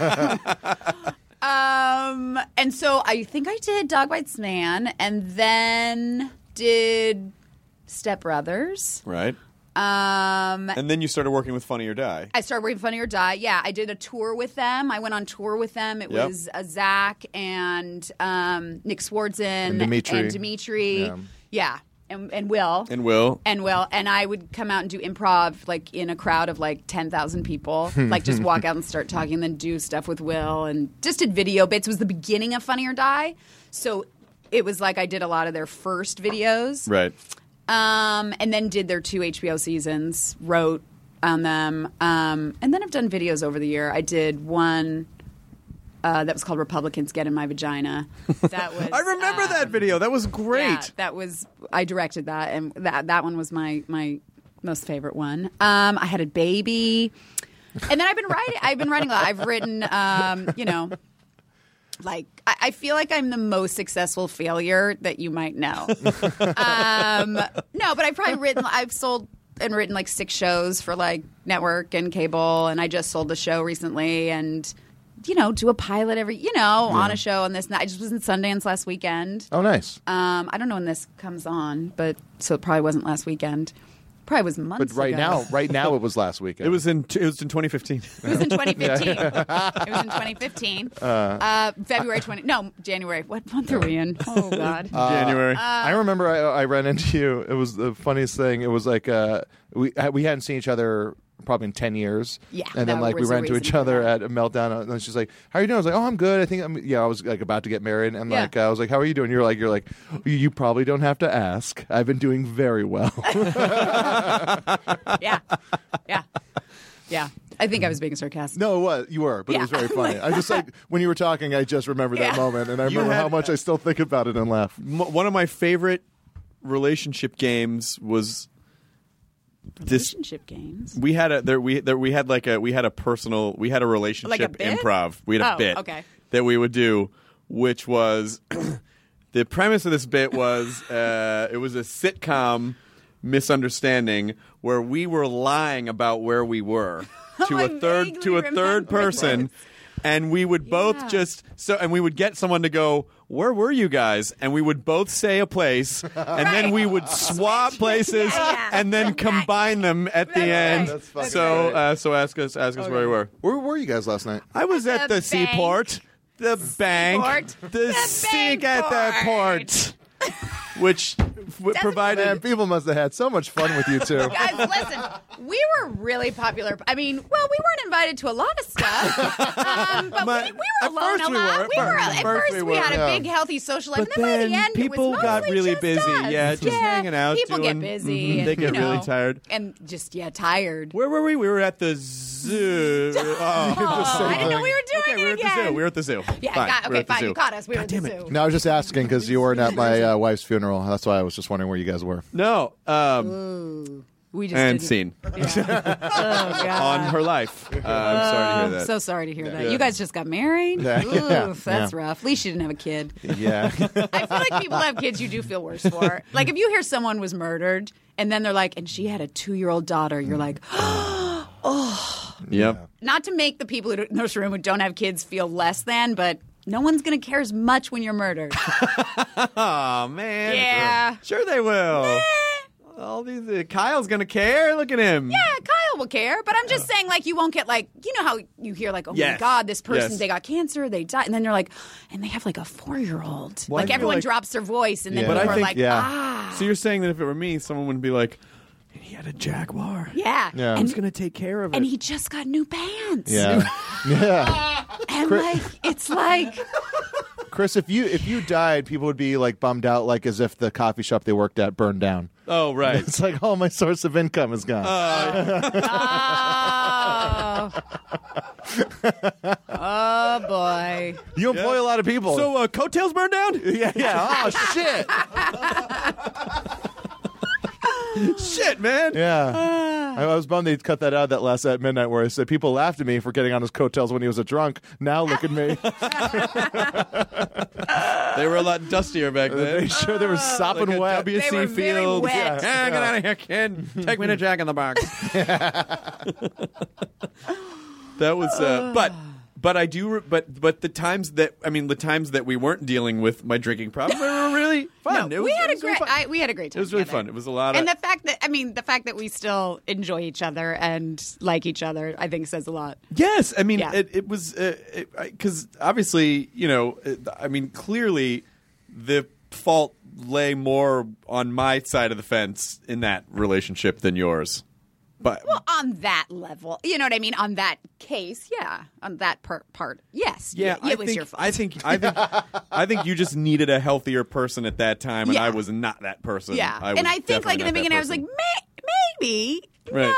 um, and so I think I did Dog Bites Man, and then did Step Brothers. Right. Um, And then you started working with Funny or Die. I started working Funny or Die. Yeah, I did a tour with them. I went on tour with them. It Yep. was uh, Zach and um, Nick Swartzen And Dimitri. and Dimitri. Yeah. Yeah, and, and Will. And Will. And Will. And I would come out and do improv like in a crowd of like ten thousand people. Like just walk out and start talking and then do stuff with Will. And just did video bits. It was the beginning of Funny or Die. So it was like I did a lot of their first videos. Right. Um, and then did their two H B O seasons, wrote on them. Um, and then I've done videos over the year. I did one uh, that was called Republicans Get in My Vagina. That was I remember um, that video. That was great. Yeah, that was I directed that, and that that one was my my most favorite one. Um, I had a baby, and then I've been writing. I've been writing a lot. I've written, um, you know. Like, I, I feel like I'm the most successful failure that you might know. um, no, but I've probably written, I've sold and written like six shows for like network and cable, and I just sold a show recently, and, you know, do a pilot every, you know, on a show on this. And that. I just was in Sundance last weekend. Oh, nice. Um, I don't know when this comes on, but so it probably wasn't last weekend. Probably was months But right ago. now, right now, it was last weekend. It was in it was in twenty fifteen. It was in twenty fifteen. It was in twenty fifteen. Uh, uh, February twenty. No, January. What month are we in? Oh God. January. I remember I, I ran into you. It was the funniest thing. It was like uh, we we hadn't seen each other probably in ten years. Yeah, and then that like we was a ran into reason each for other that. at a meltdown, and she's like, "How are you doing?" I was like, "Oh, I'm good. I think I'm." Yeah, I was like about to get married, and Yeah. like uh, I was like, "How are you doing?" You're like, "You're like, you, you probably don't have to ask. I've been doing very well." Yeah. Yeah. Yeah. I think I was being sarcastic. No, it was you were, but it was Yeah. very funny. I just like when you were talking, I just remembered that Yeah. moment, and I You remember had- how much I still think about it and laugh. M- one of my favorite relationship games was this. Relationship games. We had a there we there we had like a we had a personal we had a relationship bit? improv. We had a Oh, bit okay. that we would do, which was the premise of this bit was uh, it was a sitcom misunderstanding where we were lying about where we were to I a third vaguely to a third remember person. this. and we would both Yeah. just so, and we would get someone to go, "Where were you guys?" And we would both say a place, and then we would swap places, Yeah. and then combine them at the end. That's fucking so, great. uh, so ask us, ask us where we were. Where were you guys last night? I was at The the, bank. seaport, the bank, Seaport. the, The sink at the port, which w- provided. Man, people must have had so much fun with you two. Guys, listen, we were really popular. I mean, well, we weren't invited to a lot of stuff, um, but But we, we were at alone first a we lot. were. At We were first- at first first we we, were. had a Yeah. big, healthy social life. But and then, by then the end, people it was got mostly really just busy. us. Yeah, just yeah. hanging out, People doing- get busy. Mhm. And, They get you really know, tired. and just yeah, tired. Where were we? We were at the zoo. Oh. Oh, I didn't know we were doing Okay, it we were at again. the zoo. We were at the zoo. Yeah, fine. got, we were okay, at the fine. zoo. You caught us. We were God at the damn it. zoo. No, I was just asking because you weren't at my uh, wife's funeral. That's why I was just wondering where you guys were. No. Um, Ooh. We just and didn't- scene Yeah. oh, God. on her life. Uh, I'm sorry to hear that. So sorry to hear that. Yeah. You guys just got married? Yeah. Ooh, Yeah. that's Yeah. rough. At least you didn't have a kid. Yeah. I feel like people have kids you do feel worse for. Like if you hear someone was murdered and then they're like, and she had a two-year-old daughter, you're like, oh. Yep. Not to make the people in this room who don't have kids feel less than, but no one's going to care as much when you're murdered. Oh man. Yeah. Sure they will. All these uh, Kyle's gonna care. Look at him. Yeah, Kyle will care, but I'm just saying, like, you won't get like, you know how you hear like, oh my Yes. God, this person Yes. they got cancer, they died, and then they're like, and they have like a four year old. Well, I Like feel everyone like- drops their voice, and then Yeah. But I people are think- like, yeah. ah, So you're saying that if it were me, someone would be like, he had a Jaguar. yeah, Yeah. Who's and, gonna take care of it? and he just got new pants. Yeah. Yeah. and Chris- like it's like. Chris, if you if you died, people would be like bummed out, like as if the coffee shop they worked at burned down. oh right. It's like, oh, my source of income is gone. Oh. Oh boy. you employ a lot of people. So uh, coattails burned down? yeah, yeah. Oh shit. Shit, man. Yeah. I, I was bummed they cut that out that last at midnight where I said people laughed at me for getting on his coattails when he was a drunk. Now look at me. They were a lot dustier back then. They sure they were sopping Like a wet. W C They were very Field. wet. Yeah. Ah, get out of here, kid. Take me to Jack in the Box. That was, uh, but, but I do, re- but, but the times that, I mean, the times that we weren't dealing with my drinking problem were really fun. No, It was, we had it a was really great. fun. I, we had a great time. It was really together. fun. It was a lot of, And the fact that I mean, the fact that we still enjoy each other and like each other, I think says a lot. yes, I mean, Yeah. it, it was, because uh, obviously, you know, it, I mean, clearly the fault lay more on my side of the fence in that relationship than yours. But Well, on that level, you know what I mean. On that case, yeah. On that per- part, yes. yeah, it, I it was think, your fault. I think I think I think you just needed a healthier person at that time, and Yeah. I was not that person. yeah, I was and I think like in the definitely beginning, I not was that like, person. May- maybe, Right.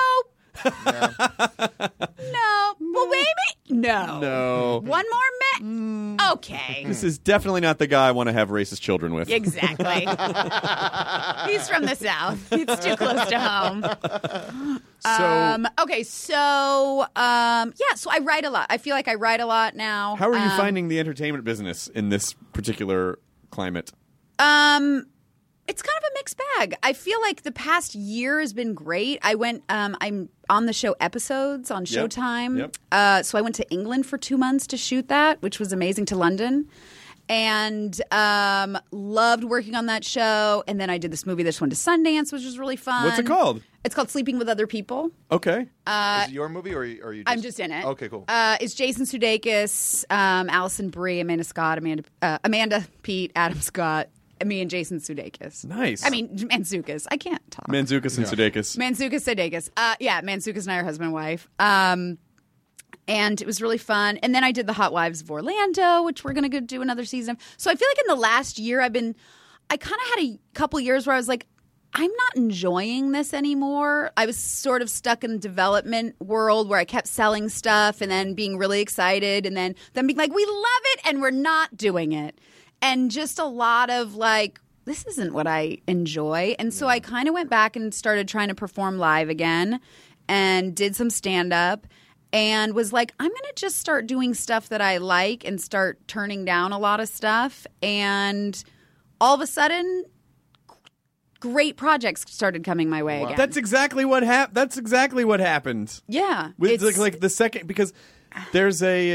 no, no, well, maybe, no, No. One more, me- okay. This is definitely not the guy I want to have racist children with. Exactly. He's from the South. It's too close to home. So, Um, okay, so um, yeah, so I write a lot. I feel like I write a lot now. how are you Um, finding the entertainment business in this particular climate? Um, it's kind of a mixed bag. I feel like the past year has been great. I went. Um, I'm on the show Episodes on Yep. Showtime. Yep. Uh, so I went to England for two months to shoot that, which was amazing. To London. And um, loved working on that show. And then I did this movie that just went to Sundance, which was really fun. What's it called? It's called Sleeping with Other People. Okay. Uh, Is it your movie or are you, or are you just... I'm just in it. Okay, cool. Uh, it's Jason Sudeikis, um, Allison Brie, Amanda Scott, Amanda, uh, Amanda Pete, Adam Scott, and me and Jason Sudeikis. Nice. I mean, Mantzoukas. I can't talk. Mantzoukas and Sudeikis. Mantzoukas Sudeikis. Uh, yeah, Mantzoukas and I are husband and wife. Um, and it was really fun. And then I did The Hot Wives of Orlando, which we're going to do another season. So I feel like in the last year, I've been, I kind of had a couple years where I was like, I'm not enjoying this anymore. I was sort of stuck in the development world where I kept selling stuff and then being really excited and then then being like, we love it and we're not doing it. And just a lot of like, this isn't what I enjoy. And so I kind of went back and started trying to perform live again and did some stand-up and was like, I'm going to just start doing stuff that I like and start turning down a lot of stuff. And all of a sudden, great projects started coming my way again. That's exactly what hap- That's exactly what happened. Yeah. With it's- like, like the second, because there's a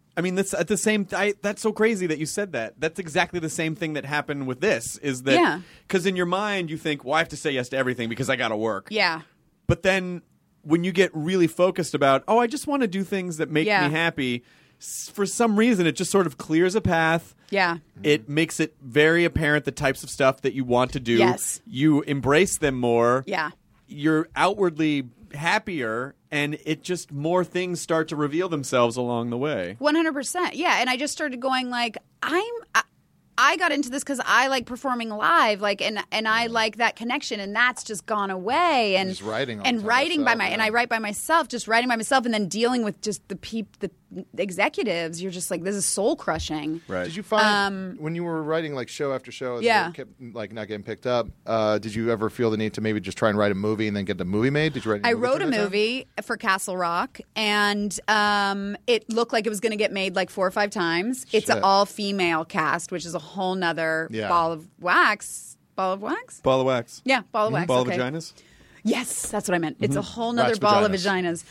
I mean, that's at the same. I, that's so crazy that you said that. That's exactly the same thing that happened with this. Is that Yeah. because in your mind you think, well, I have to say yes to everything because I got to work. Yeah. But then when you get really focused about, oh, I just want to do things that make Yeah. me happy, s- for some reason it just sort of clears a path. Yeah. It makes it very apparent the types of stuff that you want to do. Yes. You embrace them more. Yeah. You're outwardly happier, and it just more things start to reveal themselves along the way. one hundred percent. Yeah. And I just started going like, I'm, I, I got into this because I like performing live, like, and, and I like that connection, and that's just gone away. And Just writing all the and time writing by yourself, my, yeah. and I write by myself, just writing by myself, and then dealing with just the peop, the executives. You're just like, this is soul crushing. Right. Did you find Um, when you were writing like show after show, and Yeah. it kept like not getting picked up? Uh, did you ever feel the need to maybe just try and write a movie and then get the movie made? Did you write? Any I movies wrote a during that time? movie for Castle Rock, and um, it looked like it was going to get made like four or five times. It's an Shit. all-female cast, which is a whole nother Yeah. ball of wax. Ball of wax? Ball of wax. Yeah, ball of wax. Ball okay. of vaginas. Yes, that's what I meant. It's a whole nother Wax ball of vaginas. vaginas.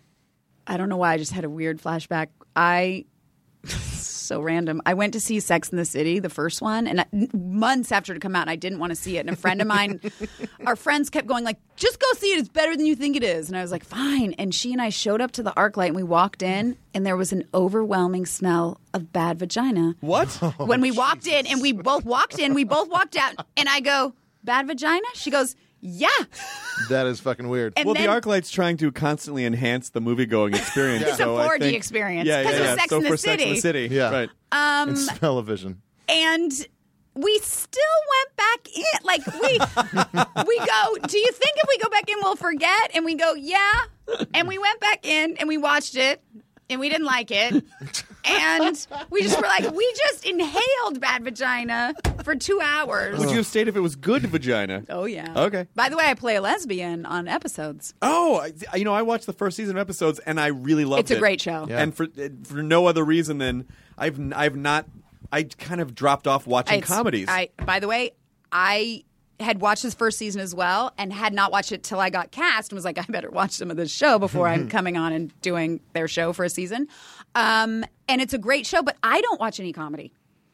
I don't know why. I just had a weird flashback. I so random. I went to see Sex in the City, the first one, and I, months after it come out, and I didn't want to see it. And a friend of mine, our friends kept going like, "Just go see it. It's better than you think it is." And I was like, "Fine." And she and I showed up to the ArcLight, and we walked in, and there was an overwhelming smell of bad vagina. What? When we walked in, and we both walked in, we both walked out, and I go, "Bad vagina?" She goes, "Yeah." That is fucking weird. And well, then, the ArcLight's trying to constantly enhance the movie-going experience. It's a so I four D think- experience, Yeah, 'cause yeah, of yeah. Sex so and the for Sex in the City. City, Yeah. right? um, and smell-o-vision. and we still went back in. Like we we go, do you think if we go back in we'll forget? And we go, yeah. And we went back in and we watched it and we didn't like it. And we just were like, we just inhaled bad vagina for two hours. Would you have stayed if it was good vagina? Oh yeah. Okay. By the way, I play a lesbian on episodes. Oh, I, you know, I watched the first season of episodes, and I really loved It's it. a great show. Yeah. And for for no other reason than I've I've not I kind of dropped off watching It's- comedies. I, by the way, I had watched this first season as well and had not watched it till I got cast and was like, I better watch some of this show before I'm coming on and doing their show for a season. Um, and it's a great show, but I don't watch any comedy.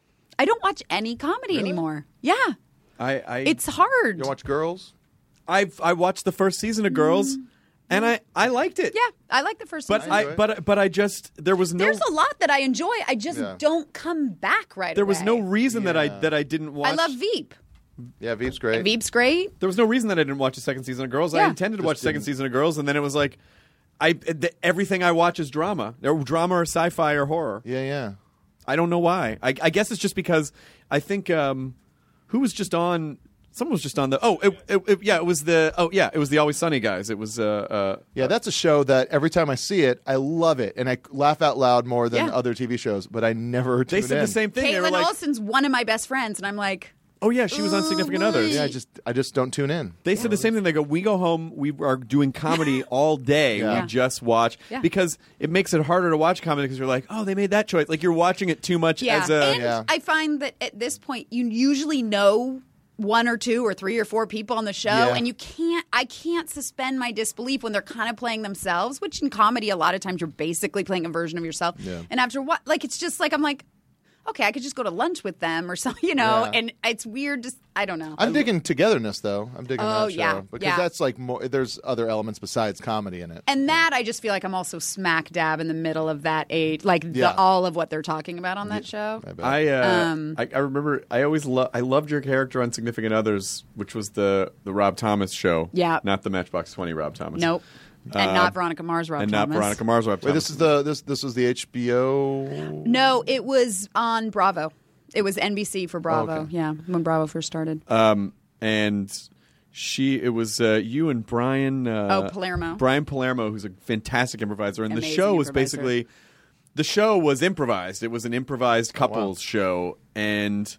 I don't watch any comedy anymore. Yeah. I, I It's hard. You watch Girls? I've I watched the first season of Girls, and I, I liked it. yeah, I like the first But season. I, enjoy it. but but I just there was no There's a lot that I enjoy. I just Yeah. don't come back right there was away. no reason that I Yeah. that I didn't watch. I love Veep. Yeah, Veep's great. Veep's great. There was no reason that I didn't watch the second season of Girls. I Yeah. intended to Just watch the second didn't. season of Girls, and then it was like, I the, everything I watch is drama. They're drama or sci-fi or horror. Yeah, yeah. I don't know why. I, I guess it's just because I think um, who was just on. Someone was just on the. Oh, it, it, it, yeah, it was the. Oh, yeah, it was the Always Sunny guys. It was. Uh, uh, Yeah, that's a show that every time I see it, I love it, and I laugh out loud more than Yeah. other T V shows. But I never. they tune said in. the same thing. They were Caitlin like, Olsen's one of my best friends, and I'm like, oh yeah, she was on Significant Ooh, Others. Yeah, I just, I just don't tune in. They said the same thing. They go, we go home, we are doing comedy all day. Yeah. We just watch. Yeah. Because it makes it harder to watch comedy because you're like, oh, they made that choice. Like you're watching it too much yeah. as a. and Yeah. I find that at this point, you usually know one or two or three or four people on the show, Yeah. and you can't. I can't suspend my disbelief when they're kind of playing themselves. Which in comedy, a lot of times you're basically playing a version of yourself. Yeah. And after what, like it's just like I'm like, okay, I could just go to lunch with them or something, you know. Yeah. And it's weird. Just I don't know. I'm digging Togetherness though. I'm digging Oh, that show yeah, because yeah. that's like more. There's other elements besides comedy in it. And that I just feel like I'm also smack dab in the middle of that age, like Yeah. the, all of what they're talking about on that show. I bet. I, uh, Um, I I remember I always lo- I loved your character on Significant Others, which was the the Rob Thomas show. Yeah. not the Matchbox twenty Rob Thomas. Nope. And Uh, not Veronica Mars, Rob and Thomas. not Veronica Mars. Rob Wait, Thomas. this is the this this was the H B O. No, it was on Bravo. It was N B C for Bravo. okay. Yeah, when Bravo first started. um and she it was uh, you and Brian. Uh, Oh, Palermo. Brian Palermo, who's a fantastic improviser, and the Amazing show was improviser. basically the show was improvised. It was an improvised wow. couples show, and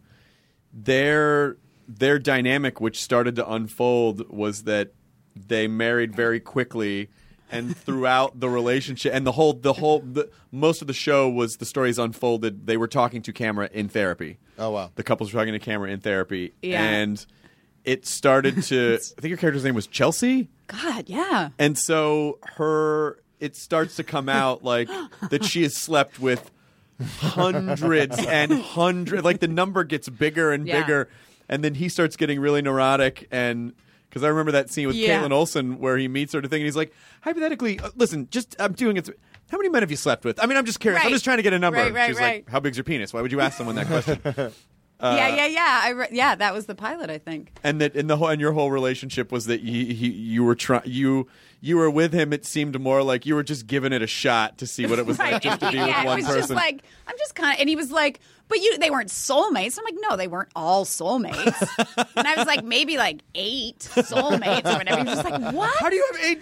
their their dynamic, which started to unfold, was that they married very quickly, and throughout the relationship, and the whole the whole the, most of the show was the stories unfolded. They were talking to camera in therapy. Oh wow. The couples were talking to camera in therapy, Yeah. and it started to. I think your character's name was Chelsea. God, yeah. And so her, it starts to come out like that she has slept with hundreds and hundreds. Like the number gets bigger and Yeah. bigger, and then he starts getting really neurotic. And because I remember that scene with Yeah. Caitlin Olsen where he meets her to thing, and he's like, hypothetically, uh, listen, just I'm doing it. How many men have you slept with? I mean, I'm just curious. I'm Right. just trying to get a number. Right, right, She's right. like, how big's your penis? Why would you ask someone that question? yeah, yeah, yeah. I re- yeah, that was the pilot, I think. And that in the whole and your whole relationship was that he, he you were trying you you were with him. It seemed more like you were just giving it a shot to see what it was like just to be yeah, with one it was person. just like I'm just kind of, and he was like, "But you, they weren't soulmates." I'm like, "No, they weren't all soulmates." And I was like, "Maybe like eight soulmates or whatever." He was just like, "What? How do you have eight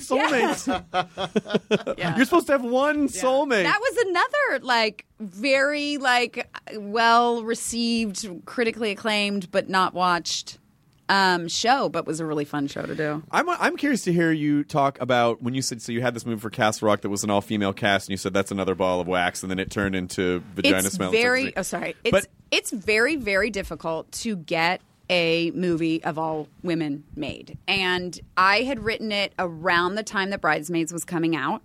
soulmates? Yeah. You're supposed to have one soulmate." That was another like very like well received, critically acclaimed, but not watched um, show, but was a really fun show to do. I'm I'm curious to hear you talk about when you said so you had this movie for Castle Rock that was an all female cast, and you said that's another ball of wax, and then it turned into Vagina It's Smells. very Sexy. oh sorry. It's But- it's very very difficult to get a movie of all women made, and I had written it around the time that Bridesmaids was coming out.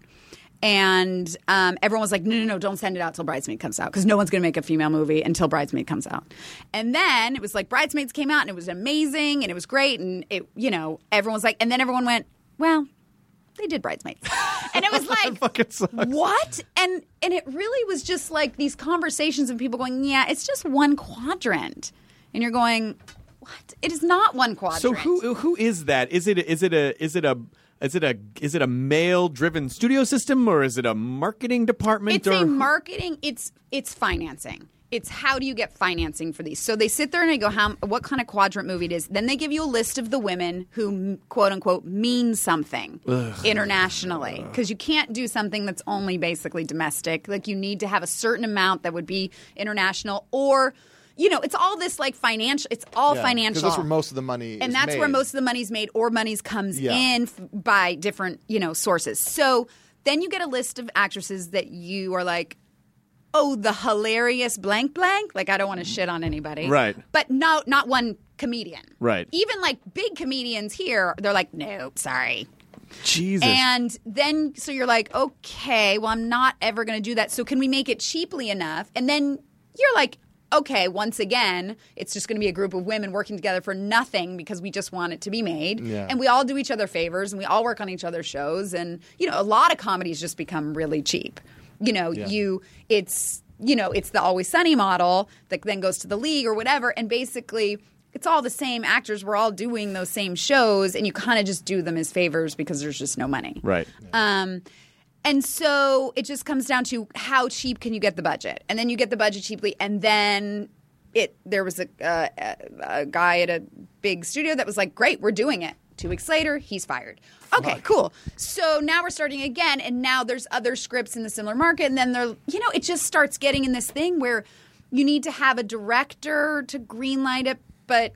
And um, everyone was like, no, no, no, don't send it out till Bridesmaid comes out because no one's going to make a female movie until Bridesmaid comes out. And then it was like Bridesmaids came out and it was amazing and it was great. And, it, you know, everyone was like, and then everyone went, well, they did Bridesmaids. And it was like, fucking sucks. what? And, and it really was just like these conversations of people going, yeah, it's just one quadrant. And you're going, what? It is not one quadrant. So who who is that? Is it is it a is it a Is it a is it a male driven studio system or is it a marketing department? It's or a marketing. It's it's financing. It's how do you get financing for these? So they sit there and they go, how what kind of quadrant movie it is? Then they give you a list of the women who quote unquote mean something Ugh. internationally because you can't do something that's only basically domestic. Like you need to have a certain amount that would be international or. You know, it's all this like financial. It's all Yeah, financial. because that's where most of the money and is that's where made. most of the money's made, or money's comes Yeah. in f- by different you know sources. So then you get a list of actresses that you are like, oh, the hilarious blank blank. Like I don't want to shit on anybody, Right. But no, not one comedian, Right. Even like big comedians here, they're like, no, sorry. Jesus. And then, so you're like, okay, well, I'm not ever going to do that. So can we make it cheaply enough? And then you're like, okay, once again, it's just going to be a group of women working together for nothing because we just want it to be made. Yeah. And we all do each other favors and we all work on each other's shows. And, you know, a lot of comedies just become really cheap. You know, Yeah. you, it's, you know, it's the Always Sunny model that then goes to the league or whatever. And basically, it's all the same actors. We're all doing those same shows and you kind of just do them as favors because there's just no money. Right. Um, and so it just comes down to how cheap can you get the budget, and then you get the budget cheaply, and then it. There was a, uh, a, a guy at a big studio that was like, "Great, we're doing it." Two weeks later, he's fired. Okay, cool. So now we're starting again, and now there's other scripts in the similar market, and then there, you know, it just starts getting in this thing where you need to have a director to greenlight it, but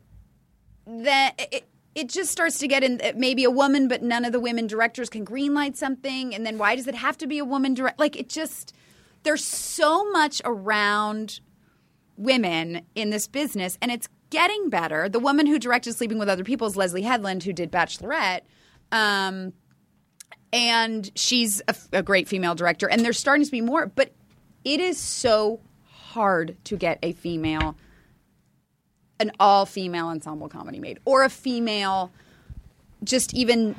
then it, it just starts to get in maybe a woman, but none of the women directors can greenlight something. And then why does it have to be a woman direct? Like it just, there's so much around women in this business and it's getting better. The woman who directed Sleeping with Other People is Leslie Headland, who did Bachelorette. Um, and she's a, a great female director and there's starting to be more, but it is so hard to get a female an all-female ensemble comedy made or a female just even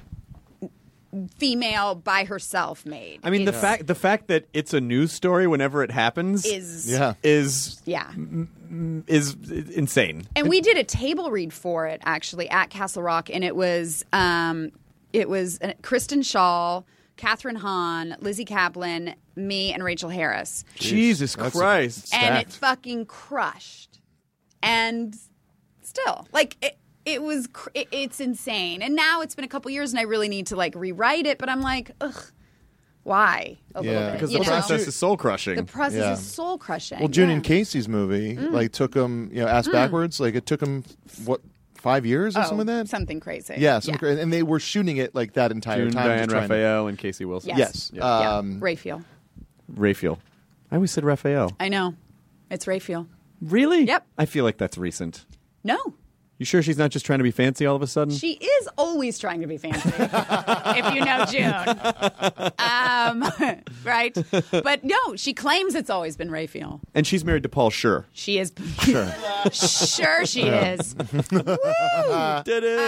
female by herself made. I mean, the It's- fact the fact that it's a news story whenever it happens Is- yeah. is Yeah. m- is insane. And we did a table read for it actually at Castle Rock, and it was um, it was uh, Kristen Shaw, Catherine Hahn, Lizzie Kaplan, me, and Rachel Harris. Jesus That's Christ. And it stacked. fucking crushed. And still, like it, it was, cr- it, it's insane. And now it's been a couple years, and I really need to like rewrite it. But I'm like, ugh, why? A little Yeah. bit, Because you the know? process is soul crushing. The process Yeah. is soul crushing. Well, June yeah. and Casey's movie Mm. like took them, you know, ass backwards. Like it took them what five years or Oh, something like that. something crazy. Yeah, something cra- and they were shooting it like that entire June, time. Diane just trying to- Raphael, and Casey Wilson. Yes. Yes. Yeah. Um, Raphael. Raphael. I always said Raphael. I know. It's Raphael. Really? Yep. I feel like that's recent. No. You sure she's not just trying to be fancy all of a sudden? She is always trying to be fancy, if you know June. Um, right? But no, she claims it's always been Raphael. And she's married to Paul Schur. She is. Sure. Sure she Yeah. is. Um,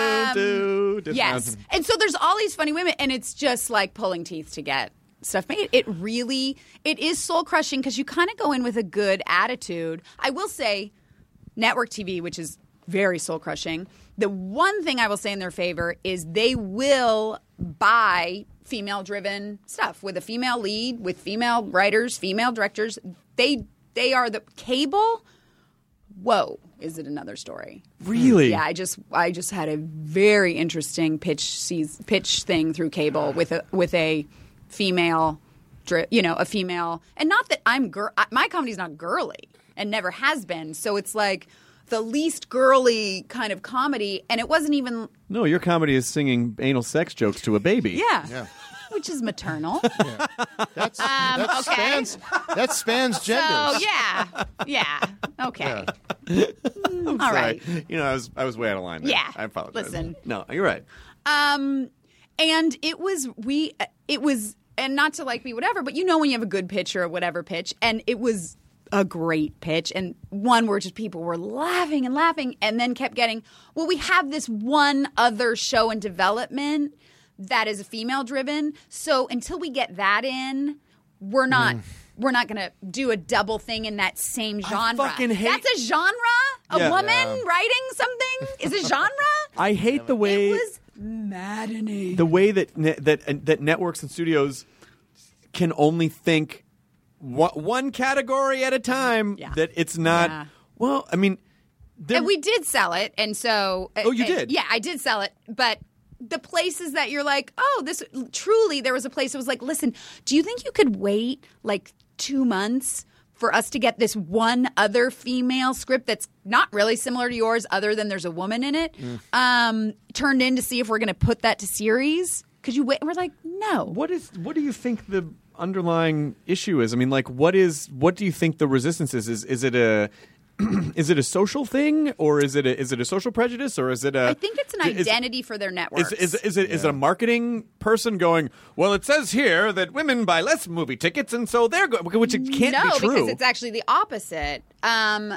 yes. And so there's all these funny women, and it's just like pulling teeth to get stuff made. It really, it is soul crushing because you kind of go in with a good attitude. I will say, network T V, which is very soul crushing. The one thing I will say in their favor is they will buy female driven stuff with a female lead, with female writers, female directors. They they are the cable. Whoa, is it another story? Really? Yeah, I just I just had a very interesting pitch seas, pitch thing through cable with a with a female, dri- you know, a female, and not that I'm girl. My comedy's not girly and never has been. So it's like the least girly kind of comedy, and it wasn't even. No, your comedy is singing anal sex jokes to a baby. Yeah. Yeah. Which is maternal. That's, Um, that okay. spans that spans genders. So yeah, yeah, okay. I'm All sorry. right. You know, I was I was way out of line there. Yeah. I apologize. Listen. No, you're right. Um, and it was we. It was, and not to like be whatever, but you know when you have a good pitch or a whatever pitch, and it was a great pitch, and one where just people were laughing and laughing, and then kept getting. Well, we have this one other show in development that is female driven, so until we get that in, we're not. We're not going to do a double thing in that same genre. fucking hate- That's a genre? A Yeah. woman Yeah. writing something is a genre? I hate the way It was maddening. the way that ne- that that networks and studios can only think one, one category at a time. Yeah. That it's not. Yeah. Well, I mean, there- And we did sell it, and so Oh, you uh, did? yeah, I did sell it, but the places that you're like, oh, this truly, there was a place that was like, listen, do you think you could wait like two months for us to get this one other female script that's not really similar to yours, other than there's a woman in it, um, turned in to see if we're going to put that to series? Could you wait? We're like, no. What is? What do you think the underlying issue is? I mean, like, what is? What do you think the resistance is? Is is it a is it a social thing, or is it a, is it a social prejudice, or is it a? I think it's an is- identity for their networks. Is, is, is it is it a marketing person going, well, it says here that women buy less movie tickets, and so they're going, which it can't no, be true. because it's actually the opposite. Um,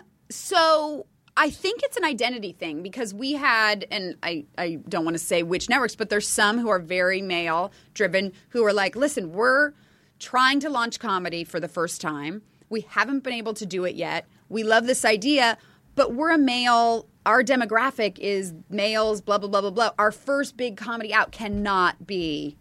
so I think it's an identity thing because we had, and I, I don't want to say which networks, but there's some who are very male driven who are like, listen, we're trying to launch comedy for the first time. We haven't been able to do it yet. We love this idea, but we're a male. Our demographic is males, blah, blah, blah, blah, blah. Our first big comedy out cannot be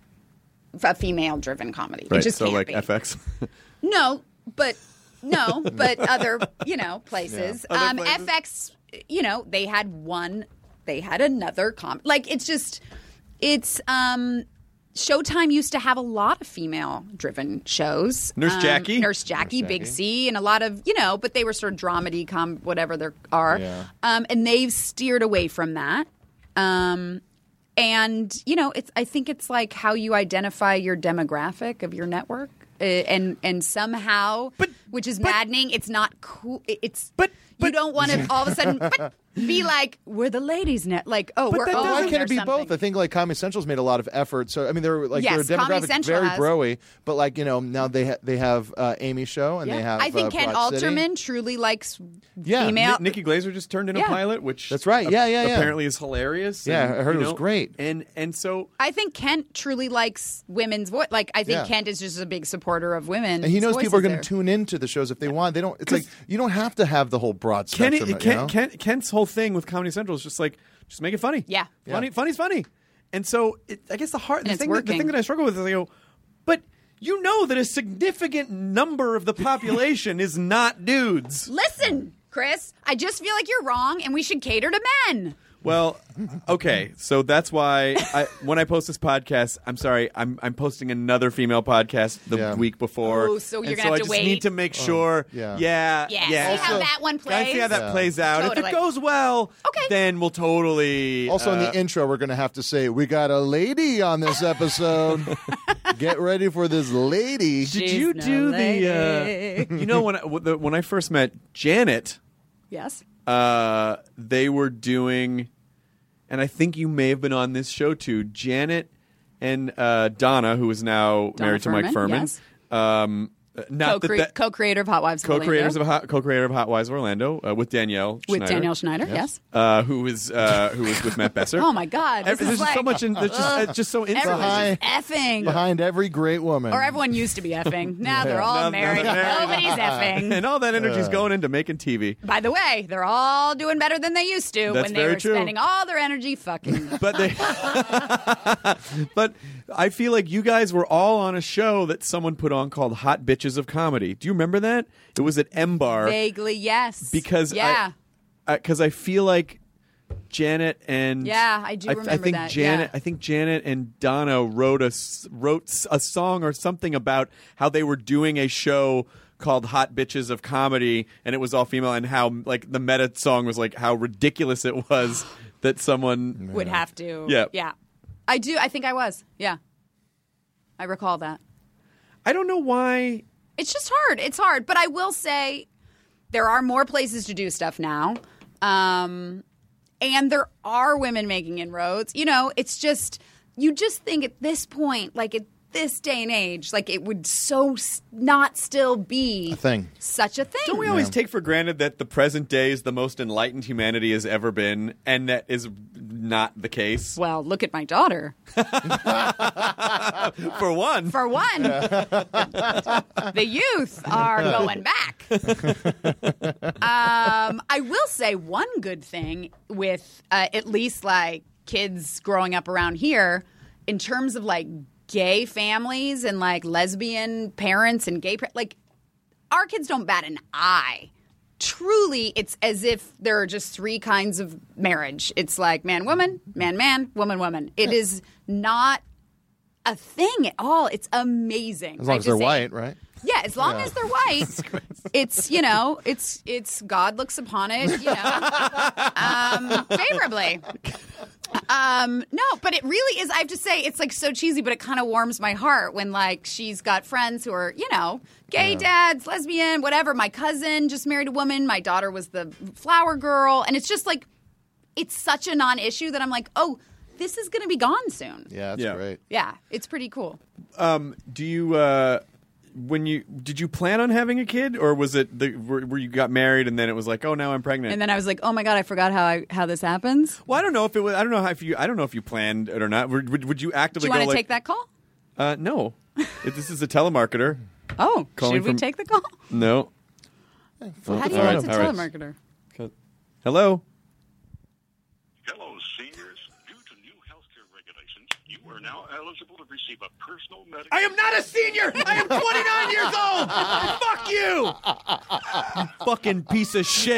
a female-driven comedy. right. It just so can't like be. F X. No, but no, but other, you know, places. Yeah. Other Um, places. F X, you know, they had one, they had another com. Like it's just, it's um, Showtime used to have a lot of female-driven shows. Nurse Um, Jackie? Nurse Jackie, Nurse Big Jackie. C, and a lot of, you know, but they were sort of dramedy, com, whatever there are. Yeah. Um, and they've steered away from that. Um, and you know, it's. I think it's like how you identify your demographic of your network, uh, and and somehow, But- which is but- maddening. It's not cool. it- It's But- you but- don't want to all of a sudden but be like we're the ladies' net. Like oh, But we're that all doesn't- Why can't it be or something. both? I think like Comedy Central's made a lot of effort. So I mean, they're like Yes, their Comedy demographic Central very has. broy, but like you know now they ha- they have uh, Amy's show and Yeah. they have. I think uh, Ken Broad City. Alterman truly likes Yeah, female. Ni- Nikki Glazer just turned in a Yeah. pilot, which That's right. Yeah, yeah, yeah. Apparently is hilarious. Yeah, and, I heard you it was know, great. And and so I think Kent truly likes women's voice. Like I think Yeah. Kent is just a big supporter of women. And he knows people are going there. to tune into the shows if they want. They don't. It's like you don't have to have the whole broad Ken, spectrum. you Ken, know? Ken, Kent's whole thing with Comedy Central is just like, just make it funny. Yeah. Funny, Yeah. funny's funny. And so it, I guess the hard, And the it's thing, that, the working. thing that I struggle with is I go, but you know that a significant number of the population is not dudes. Listen, Chris, I just feel like you're wrong, and we should cater to men. Well, okay, so that's why I, when I post this podcast, I'm sorry, I'm I'm posting another female podcast the Yeah. week before. Oh, so you're and gonna so have I to just wait? need to make sure. yeah. yeah, Yeah, yeah. see how that one Gotta see how plays? that Yeah. plays out. If Totally. it goes well, Okay. then we'll totally. Also, in uh, the intro, we're going to have to say we got a lady on this episode. Get ready for this lady. Did She's you no do the? lady. Uh, you know when I, the, when I first met Janet, Yes. uh, they were doing, and I think you may have been on this show too, Janet and uh, Donna, who is now Donna married to Mike Furman, Furman. yes. Um, not Co-cre- that that, co-creator of Hot Wives of co-creators Orlando. of Hot, co-creator of Hot Wives of Orlando uh, with Danielle With Schneider. Danielle Schneider, yes. uh, who is uh, who is with Matt Besser. Oh my God! This Every- is there's just like, so much. In, there's just, Ugh. it's just so inside. Everyone's just effing. Behind every great woman. Or everyone used to be effing. Now they're Yeah. all Now- now married. they're married. Nobody's effing. And all that energy's Uh. going into making T V. By the way, they're all doing better than they used to That's when they very were true. spending all their energy fucking. But they, but I feel like you guys were all on a show that someone put on called Hot Bitches of Comedy. Do you remember that? It was at M Bar Vaguely, yes. because yeah. I, because I, feel like Janet and Yeah, I do I, remember I think that, Janet, yeah. I think Janet and Donna wrote a s- wrote s- a song or something about how they were doing a show called Hot Bitches of Comedy, and it was all female, and how like the meta song was like how ridiculous it was that someone would have to. Yeah. Yeah. I do. I think I was. Yeah. I recall that. I don't know why. It's just hard. It's hard. But I will say there are more places to do stuff now. Um, and there are women making inroads. You know, it's just, you just think at this point, like at this day and age, like it would so s- not still be A thing. such a thing. Don't we always take for granted that the present day is the most enlightened humanity has ever been, and that is not the case? Well, look at my daughter. For one. For one, the youth are going back. um, I will say one good thing with uh, at least like kids growing up around here in terms of like gay families and like lesbian parents and gay par- like our kids don't bat an eye. Truly, it's as if there are just three kinds of marriage. It's like man, woman, man, man, woman, woman. It is not a thing at all. It's amazing. As long I as they're just say- white, right? Yeah, as long Yeah. as they're white, it's you know, it's it's God looks upon it, you know, um, favorably. Um, no, but it really is. I have to say, it's like so cheesy, but it kind of warms my heart when like she's got friends who are, you know, gay Yeah. dads, lesbian, whatever. My cousin just married a woman. My daughter was the flower girl, and it's just like it's such a non-issue that I'm like, oh, this is going to be gone soon. Yeah, that's Yeah. great. Yeah, it's pretty cool. Um, do you uh, when you did you plan on having a kid, or was it the, where, where you got married and then it was like, oh, now I'm pregnant? And then I was like, oh my god, I forgot how I, how this happens. Well, I don't know if it was. I don't know how if you. I don't know if you planned it or not. Would, would, would you Do actively you want go to like? take that call? Uh, no. If this is a telemarketer. Oh, Calling should we from- take the call? No. How do you All know right, it's a all right. telemarketer? Hello. Hello, seniors. Due to new healthcare regulations, you are now eligible to receive a personal medical. I am not a senior. I am twenty-nine years old. Fuck you. Fucking piece of shit.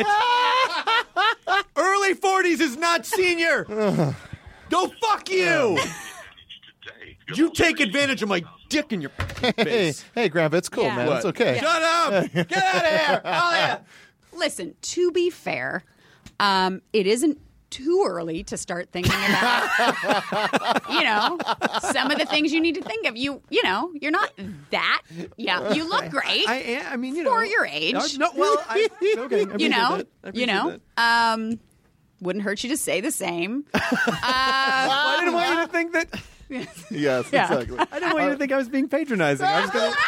Early forties is not senior. Go fuck you. You take advantage of my dick in your Hey, face. hey, Grandpa, it's cool, Yeah. man. What? It's okay. Shut up. Get out of here. Oh, yeah. Listen, to be fair, um, it isn't too early to start thinking about, you know, some of the things you need to think of. You, you know, you're not that. Yeah, you look great. I am. I mean, you for know. your age. No, no, well, I, okay. I appreciate you know, that. I you appreciate know. that. Um, wouldn't hurt you to say the same. Uh, I didn't want you to think that. Yes, Yeah. exactly. I didn't want you to think I was being patronizing. I was gonna.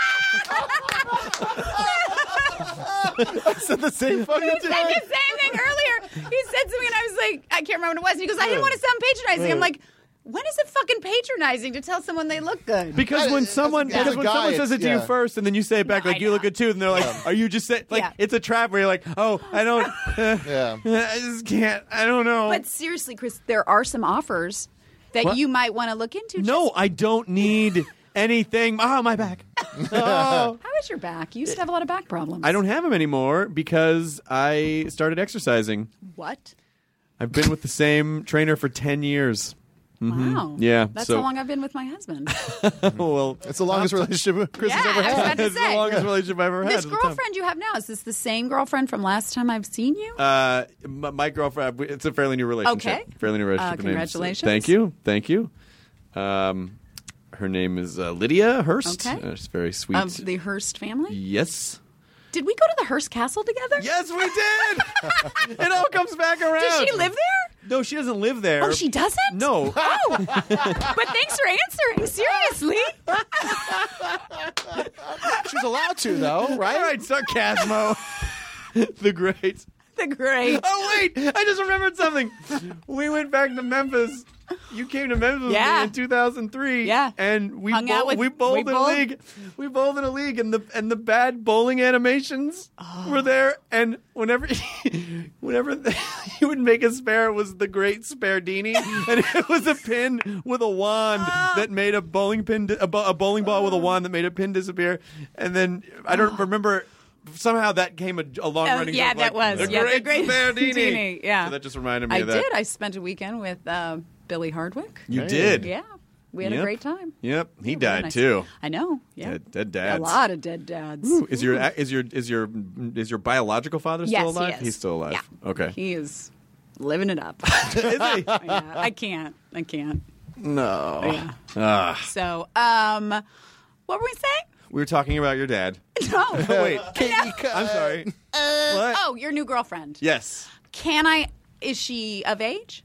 I said the same fucking He said thing. the same thing earlier. He said something, and I was like, I can't remember what it was. And he goes, I didn't want to sound patronizing. I'm like, when is it fucking patronizing to tell someone they look good? Because when someone as a because when guy, someone says it it's- to you yeah. first, and then you say it back No, like I you look know. good too, and they're like, "Are you just saying like Yeah. it's a trap?" Where you're like, "Oh, I don't, uh, Yeah. I just can't, I don't know." But seriously, Chris, there are some offers that What? you might want to look into. No, I don't need anything. Oh, my back. Oh. How is your back? You used to have a lot of back problems. I don't have them anymore because I started exercising. What? I've been with the same trainer for ten years. Mhm. Wow. Yeah. That's so, how long I've been with my husband. well, It's the longest relationship Chris Yeah, has ever I was had. about to it's the say. longest relationship I've ever had. This at the time. girlfriend you have now, is this the same girlfriend from last time I've seen you? Uh, my, my girlfriend. It's a fairly new relationship. Okay. Fairly new relationship. Uh, Her name's- congratulations. Thank you. Thank you. Um, her name is uh, Lydia Hurst. Okay. Uh, she's very sweet. Of the Hearst family? Yes. Did we go to the Hearst Castle together? Yes, we did. It all comes back around. Does she live there? No, she doesn't live there. Oh, she doesn't? No. Oh. But thanks for answering. Seriously. She's allowed to, though, right? All right, Sarcasmo. The great. The great. Oh, wait. I just remembered something. We went back to Memphis. You came to Memphis with Yeah. me in two thousand three. Yeah. And we Hung bowl- out with- we bowled we in bowled? a league. We bowled in a league, and the and the bad bowling animations Oh. were there. And whenever whenever he would make a spare, it was the great Spardini, and it was a pin with a wand that made a bowling pin, di- a, bo- a bowling ball with a wand that made a pin disappear. And then I don't remember. Somehow that came a, a long Oh, running. yeah, joke, that like, was. the yeah, great the great Spardini. Spardini, Yeah. So that just reminded me I of that. did. I spent a weekend with uh, Billy Hardwick. You did. Yeah. We had Yep. a great time. Yep, he Yeah, really died nice. too. I know. Yeah. Dead, dead dads. A lot of dead dads. Ooh, is your is your is your is your biological father still Yes, he alive? is. He's still alive. Yeah. Okay. He is living it up. Is he? Yeah, I can't. I can't. No. Yeah. Ah. So, um, what were we saying? We were talking about your dad. No. Oh, wait. I'm sorry. Uh, What? Oh, your new girlfriend. Yes. Can I? Is she of age?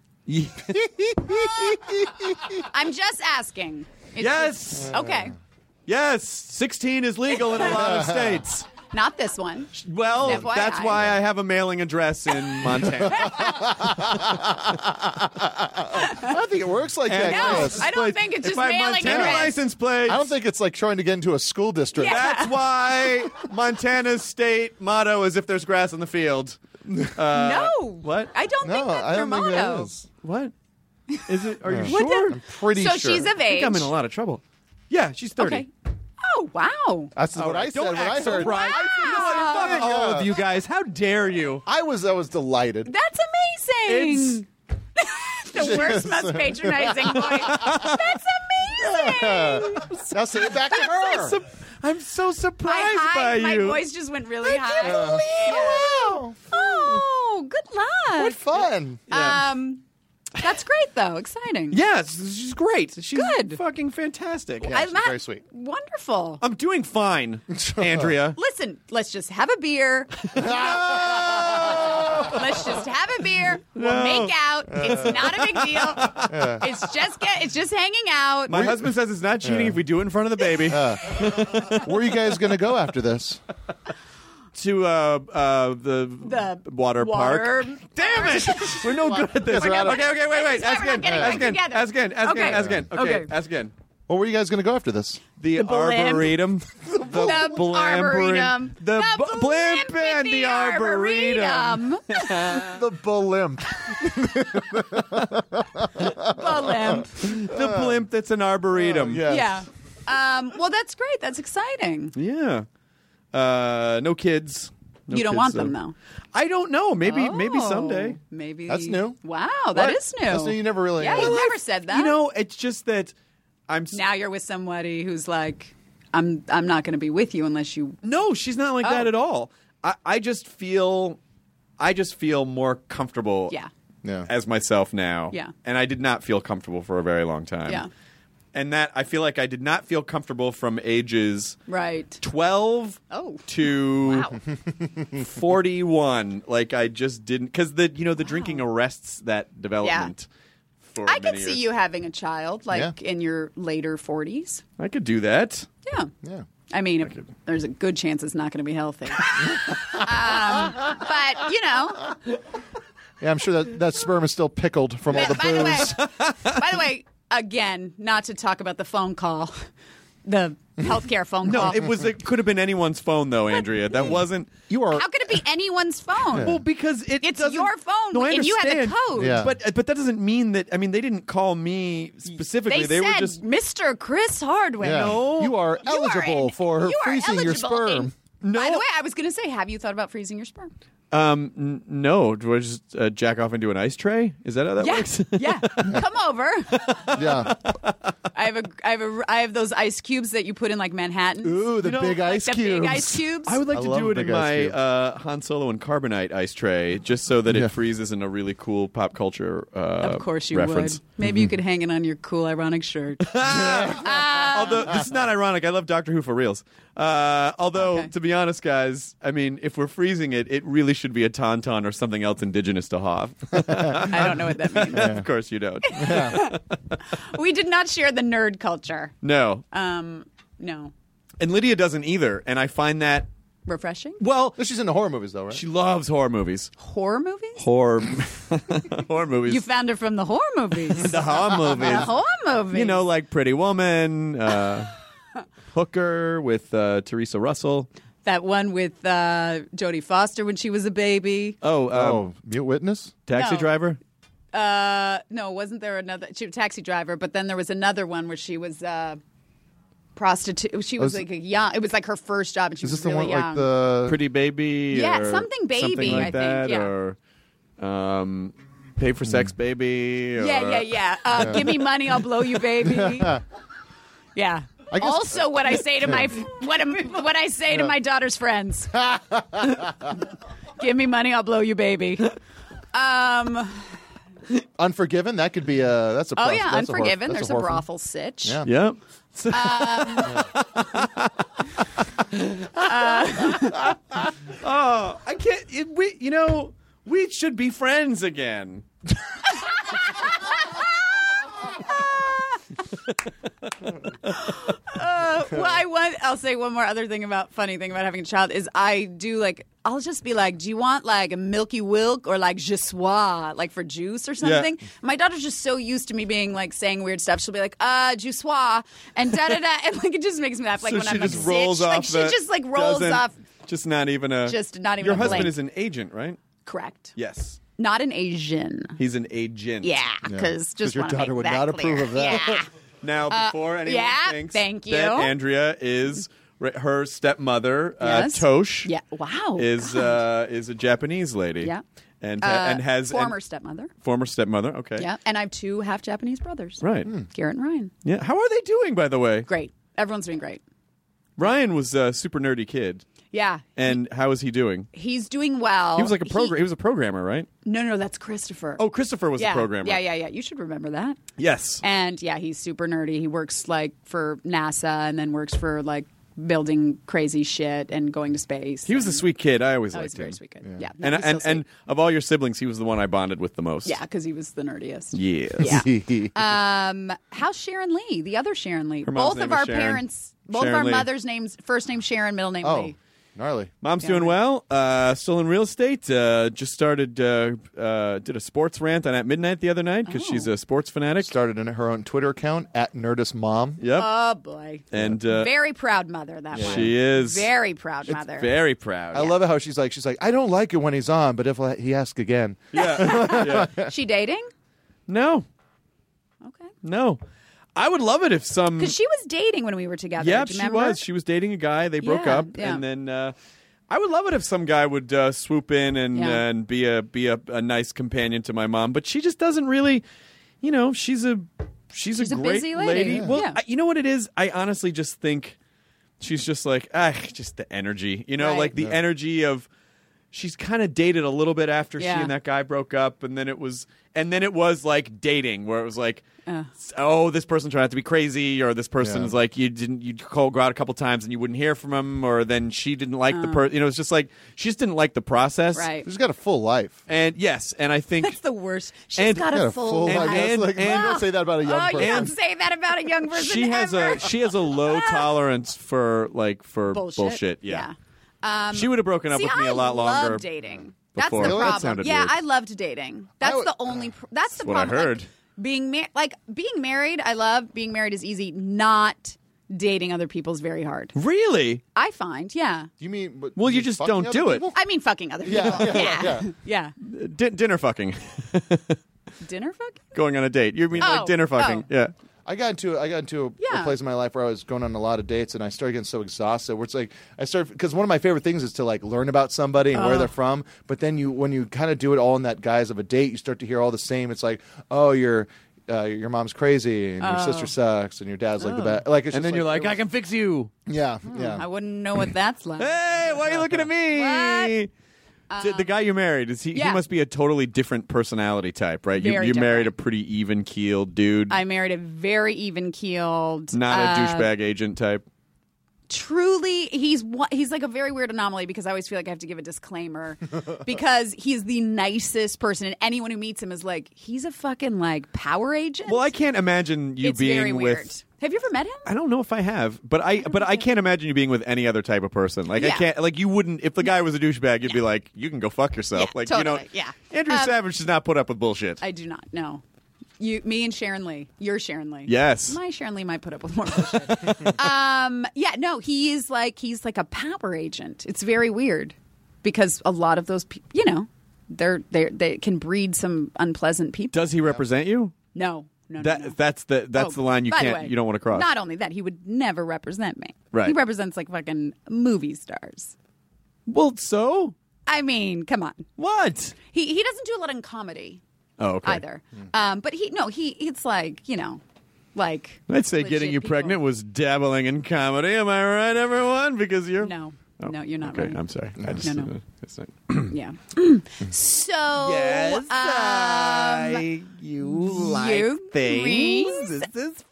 I'm just asking. It's Yes. just- okay. Yes. sixteen is legal in a lot of states. Not this one. Well, F Y I. that's why I have a mailing address in Montana. I think it works like that, No, Chris. I don't think it's If just my mailing Montana address. license plate. I don't think it's like trying to get into a school district. That's why Montana's state motto is "If there's grass in the field." Uh, No. What? I don't think No, that's I their don't think that motto. is. What? Is it? Are you Yeah. sure? I'm pretty So sure. she's of I think age. I'm in a lot of trouble. Yeah, she's thirty. Okay. Oh, wow. That's All what right, I said don't when I act heard. surprised. I You know what? said, Fuck yeah. all of you guys. How dare you? I was. I was delighted. That's amazing. The worst, most patronizing voice. That's amazing. Now say it back to her. So, I'm so My, surprised high, by my you. voice just went really high. Uh, Oh, oh, good luck. what fun! Yeah. Um, that's great though. Exciting. Yes, she's great. She's Good. fucking fantastic. Yeah, I'm she's not- very sweet. Wonderful. I'm doing fine, Andrea. Listen, let's just have a beer. Let's just have a beer. We'll No. make out. It's not a big deal. It's just get. It's just hanging out. My husband says it's not cheating if we do it in front of the baby. Where are you guys going to go after this? to uh, uh, the, The water, water- park. Damn it! We're no good at this. We're not- Okay, okay, wait, wait. That's Ask why we're again. not getting Ask back again. together. Ask again. Ask Okay. again. Ask again. Okay. Okay. Ask again. Where were you guys going to go after this? The, The blimp. arboretum. The blamber- arboretum. The, b- blimp at and the arboretum. The blimp. Blimp. The blimp that's an arboretum. Yes. Yeah. Um, well, that's great. That's exciting. Yeah. Uh, no kids. No you don't kids, want though. them though. I don't know. Maybe maybe Oh, someday. Maybe That's new. Wow, that What? is new. That's new. You never really. Yeah, uh, you've never said that. You know, it's just that I'm. s- now you're with somebody who's like, I'm. I'm not going to be with you unless you. No, she's not like that Oh. at all. I, I just feel, I just feel more comfortable. Yeah. Yeah. As myself now. Yeah. And I did not feel comfortable for a very long time. Yeah. And that I feel like I did not feel comfortable from ages Right. twelve Oh. to Wow. forty-one. Like I just didn't, because the you know the drinking arrests that development. For I could many see years. you having a child, like Yeah. in your later forties. I could do that. Yeah. Yeah. I mean, if, there's a good chance it's not going to be healthy. um, but you know, Yeah, I'm sure that, that sperm is still pickled from all the by the way, booze. by the way, again, not to talk about the phone call, the healthcare phone No, call. it was. It could have been anyone's phone, though, Andrea. That wasn't. You are. How could it be anyone's phone? Well, because it It's doesn't- your phone, No, I and you have the understand. code. Yeah. But but that doesn't mean that. I mean, they didn't call me specifically. They, They, said were just. Mister Chris Hardwick. Yeah. No. You are You are eligible in- for you are freezing your eligible sperm. in- No. By the way, I was going to say, have you thought about freezing your sperm? Um. n- No. Do I just uh, jack off into an ice tray? Is that how that yeah, works? yeah. Come over. Yeah. I I have a, I have a, I have those ice cubes that you put in like Manhattan. Ooh, the You know, big like ice the cubes. big ice cubes. I would like I to love do it big in ice my cube. uh, Han Solo and Carbonite ice tray, just so that Yeah. it freezes in a really cool pop culture uh, Of course you reference. would. Maybe you could hang it on your cool ironic shirt. Although this is not ironic, I love Doctor Who for reals. Uh, although, Okay. to be honest, guys, I mean, if we're freezing it, it really should be a tauntaun or something else indigenous to Hoth. I don't know what that means. Of course, you don't. We did not share the nerd culture. No, Um, no. and Lydia doesn't either, and I find that Refreshing? well, She's into horror movies, though, right? she loves horror movies. Horror movies? Horror, horror movies. You found her from the horror movies. the horror movies. The horror movies. You know, like Pretty Woman, uh, Hooker with uh, Teresa Russell. that one with uh, Jodie Foster when she was a baby. Oh, um, oh, Mute Witness? Taxi No. Driver. Uh, no, wasn't there another she, Taxi Driver? But then there was another one where she was uh, prostitute. She was Was- like a young. It was like her first job, and she Is was this the really one young. like the Pretty Baby. Yeah, or something baby, something like I think, that, yeah. or um, Pay for Sex Baby. Or, Yeah, yeah, yeah. Uh, Give me money, I'll blow you, baby. Yeah. I guess- Also, what I say to my what am, what I say to my daughter's friends. Give me money, I'll blow you, baby. Um. Unforgiven? That could be a. That's a. Oh prof- yeah, that's horror- Unforgiven. that's There's a, horror film. brothel sitch. Yeah. Yep. Oh, I can't. It, we, you know, we should be friends again. Uh, well, I want. I'll say one more other thing about funny thing about having a child is I do like. I'll just be like, do you want like a Milky Wilk or like je sois, like for juice or something? Yeah. My daughter's just so used to me being like saying weird stuff. She'll be like, uh, je sois, and da da da, and like it just makes me laugh. Like so when she I'm just like, rolls "Zitch," off. like she the- just like rolls doesn't- off. Just not even a. Just not even Your a husband blink. is an agent, right? Correct. Yes. Not an Asian. He's an agent. Yeah, because just your wanna daughter make would that not approve clear. of that. Yeah. Now, before anyone yeah, thinks thank you. that Andrea is r- her stepmother, uh, Yes. Tosh, Yeah. Wow. is uh, is a Japanese lady. Yeah. And Uh, and has former and- stepmother. former stepmother. Okay. Yeah, and I have two half Japanese brothers. Right. Garrett and Ryan. Yeah. How are they doing, by the way? Great. Everyone's doing great. Ryan was a super nerdy kid. Yeah. And how is he doing? He's doing well. He was like a program. He, was a programmer, right? No, no, that's Christopher. Oh, Christopher was yeah. a programmer. Yeah, yeah, yeah. You should remember that. Yes. And yeah, he's super nerdy. He works like for NASA and then works for like building crazy shit and going to space. He was a sweet kid. I always Oh, liked he's a very him. sweet kid. Yeah. no, And he's and so and of all your siblings, he was the one I bonded with the most. sweet. Yeah, because he was the nerdiest. Yes. Yeah. Um, how's Sharon Lee? The other Sharon Lee. Her mom's Both name of is our Sharon. parents, both Sharon of our Lee. mothers' names, first name Sharon, middle name Oh, Lee. gnarly. Mom's Yeah. doing well. Uh, still in real estate. Uh, just started. Uh, uh, did a sports rant on At Midnight the other night because Oh. she's a sports fanatic. Started in her own Twitter account at Nerdist Mom. Yep. Oh boy. and uh, Very proud mother. That one. she is Very proud mother. very proud. I love it how she's like, she's like, I don't like it when he's on, but if he asks again, yeah. yeah. She dating? No. Okay. No. I would love it if some. Because she was dating when we were together. Yeah, do you she remember? was. She was dating a guy. They broke Yeah, up, yeah. and then uh, I would love it if some guy would uh, swoop in and Yeah. and be a be a, a nice companion to my mom. But she just doesn't really, you know, she's a she's, She's a a great busy lady. Well, Yeah. I, you know what it is? I honestly just think she's just like ah, just the energy. You know, Right. like the energy of. She's kind of dated a little bit after she Yeah. and that guy broke up, and then it was, and then it was like dating, where it was like, Uh. oh, this person turned out to be crazy, or this person Yeah. is like you didn't, you call go out a couple times and you wouldn't hear from him, or then she didn't like the person. You know, it's just like she just didn't like the process, Right. she's got a full life. And yes, and I think That's the worst. She's And- got Got a a full, full life. life. That's and- like, and- you don't say that about a young Oh, you person. don't say that about a young person she has ever. a she has a low tolerance for like for bullshit. Yeah, Um, she would have broken up see, with me I a lot longer. love dating. That's before. the Really? That problem. sounded Yeah, weird. I loved dating. That's I would- the only. Pr- that's the what I problem. Like, heard. being mar- like being married, I love. Being married is easy. Not dating other people is very hard. Really? I find. Yeah. You mean? but Well, you just just fucking don't other do it. people? I mean, fucking other people. Yeah, yeah, yeah. yeah. Yeah. D- dinner fucking, Dinner fucking. going on a date. You mean Oh, like dinner fucking? oh. Yeah. I got into I got into a, Yeah. a place in my life where I was going on a lot of dates, and I started getting so exhausted. Where it's like I started because one of my favorite things is to like learn about somebody and where they're from. But then you when you kind of do it all in that guise of a date, you start to hear all the same. It's like, oh, you're uh, your mom's crazy and your Oh. sister sucks and your dad's like the Oh. best. Like, it's And just then you're like, it I was- can fix you. Yeah, Hmm, yeah. I wouldn't know what that's like. Hey, why are you looking at me? So the guy you married, is he? yeah. He must be a totally different personality type, right? You, Very you married a different. pretty even keeled dude, I married a very even keeled, not a uh, douchebag agent type. Truly, he's one, he's like a very weird anomaly because I always feel like I have to give a disclaimer because he's the nicest person, and anyone who meets him is like, he's a fucking like power agent. Well, I can't imagine you it's being very with. weird. Have you ever met him? I don't know if I have, but I, but I can't imagine you being with any other type of person. Like I Yeah. can't, like you wouldn't. If the guy was a douchebag, you'd be like, you can go fuck yourself. Yeah, like you know, totally, yeah. Andrew Um, Savage does not put up with bullshit. I do not. No. You, me, and Sharon Lee. You're Sharon Lee. Yes. My Sharon Lee might put up with more bullshit. um, yeah, no, he is like he's like a power agent. It's very weird because a lot of those people, you know, they're they they can breed some unpleasant people. Does he represent you? No, no, that no, no. that's the that's Oh, the line you by the can't way, you don't want to cross. Not only that, he would never represent me. Right. He represents like fucking movie stars. Well, so I mean, come on. What? He he doesn't do a lot in comedy Oh, okay. either. Um, but he no, he it's like, you know, like I'd say legit getting you people. pregnant was dabbling in comedy. Am I right, everyone? Because you're No. Oh, No, you're not okay, right. I'm sorry. I just, No, no. uh, it's not- Yeah. so Yes, um, I- you like you things. things. This is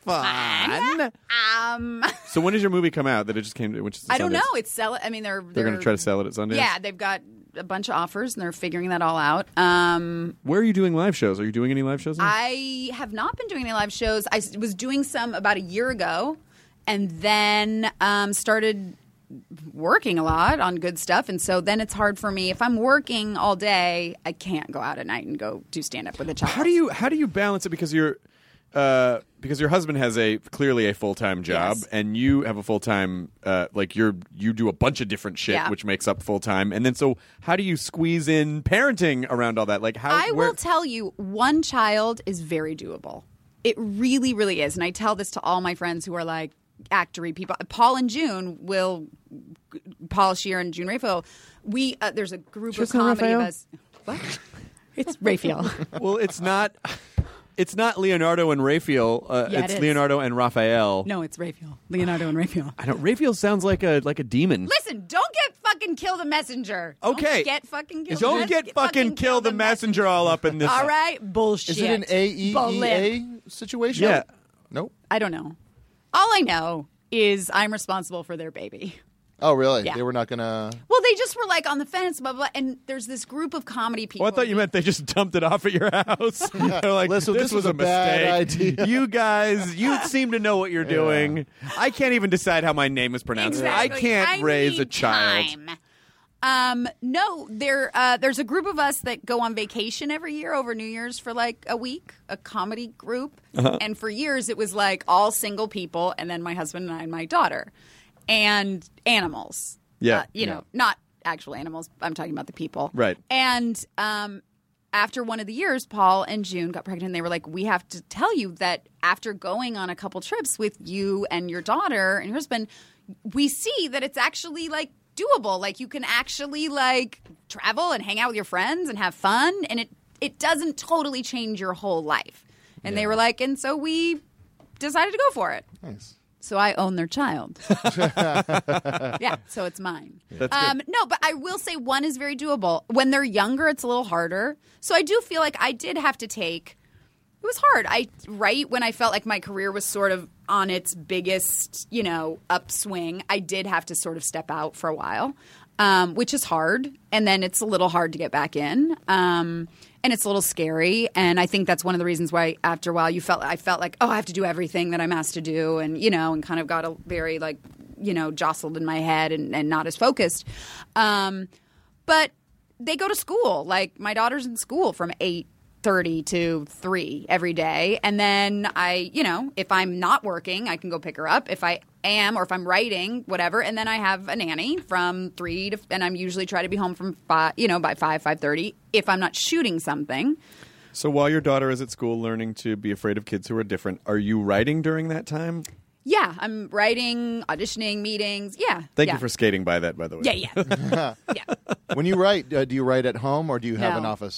fun. Um, So when does your movie come out? That it just came to, which is I don't Sundance? know. It's sell. I mean, they're They're going to try to sell it at Sundance. Yeah, they've got a bunch of offers and they're figuring that all out. Um, Where are you doing live shows? Are you doing any live shows? now? I have not been doing any live shows. I s- was doing some about a year ago, and then um, started working a lot on good stuff. And so then it's hard for me if I'm working all day. I can't go out at night and go do stand up with a child. How do you how do you balance it? Because you're uh, because your husband has a clearly a full time job, Yes. and you have a full time uh, like you're you do a bunch of different shit, Yeah. which makes up full time. And then so how do you squeeze in parenting around all that? Like how I where, will tell you, one child is very doable. It really, really is. And I tell this to all my friends who are like actory people. Paul and June will, Paul Scheer and June Raphael, we, uh, there's a group Tristan of comedy Raphael? of us. What? It's Raphael. well, it's not. It's not Leonardo and Raphael. Uh, Yeah, it it's is. Leonardo and Raphael. No, it's Raphael. Leonardo and Raphael. I don't. Raphael sounds like a like a demon. Listen, don't get fucking kill the messenger. Okay. Don't get fucking kill Don't the get fucking kill the messenger all up in this. All right? Bullshit. Is it an A E E Bullet. A situation? Yeah. Nope. I don't know. All I know is I'm responsible for their baby. Oh, really? Yeah. They were not gonna. Well, they just were like on the fence, blah, blah, blah. And there's this group of comedy people. Oh, I thought you meant they just dumped it off at your house. They're like, Listen, this, this was, was a a bad mistake. idea. You guys, you seem to know what you're doing. I can't even decide how my name is pronounced. Exactly. I can't I raise need a child. time. Um, no, there. Uh, there's a group of us that go on vacation every year over New Year's for like a week, a comedy group. Uh-huh. And for years, it was like all single people, and then my husband and I and my daughter, and animals. Yeah. Uh, you Yeah. know, not actual animals. I'm talking about the people. Right. And um, after one of the years, Paul and June got pregnant. And they were like, we have to tell you that after going on a couple trips with you and your daughter and your husband, we see that it's actually like doable. Like you can actually like travel and hang out with your friends and have fun. And it, it doesn't totally change your whole life. And they were like, and so we decided to go for it. Nice. So I own their child. Yeah, so it's mine. That's um, good. no, but I will say one is very doable. When they're younger, it's a little harder. So I do feel like I did have to take. It was hard. I right when I felt like my career was sort of on its biggest, you know, upswing. I did have to sort of step out for a while, um, which is hard. And then it's a little hard to get back in. Um, And it's a little scary, and I think that's one of the reasons why after a while you felt I felt like, oh, I have to do everything that I'm asked to do, and you know, and kind of got a very like, you know, jostled in my head and, and not as focused. Um, but they go to school. Like my daughter's in school from eight thirty to three every day, and then I, you know, if I'm not working, I can go pick her up. If I am, or if I'm writing, whatever, and then I have a nanny from three to, and I'm usually try to be home from five, you know, by five, five thirty. If I'm not shooting something. So while your daughter is at school learning to be afraid of kids who are different, are you writing during that time? Yeah, I'm writing, auditioning, meetings. Yeah. Thank yeah. you for skating by that, by the way. Yeah, yeah. When you write, uh, do you write at home or do you have No. an office?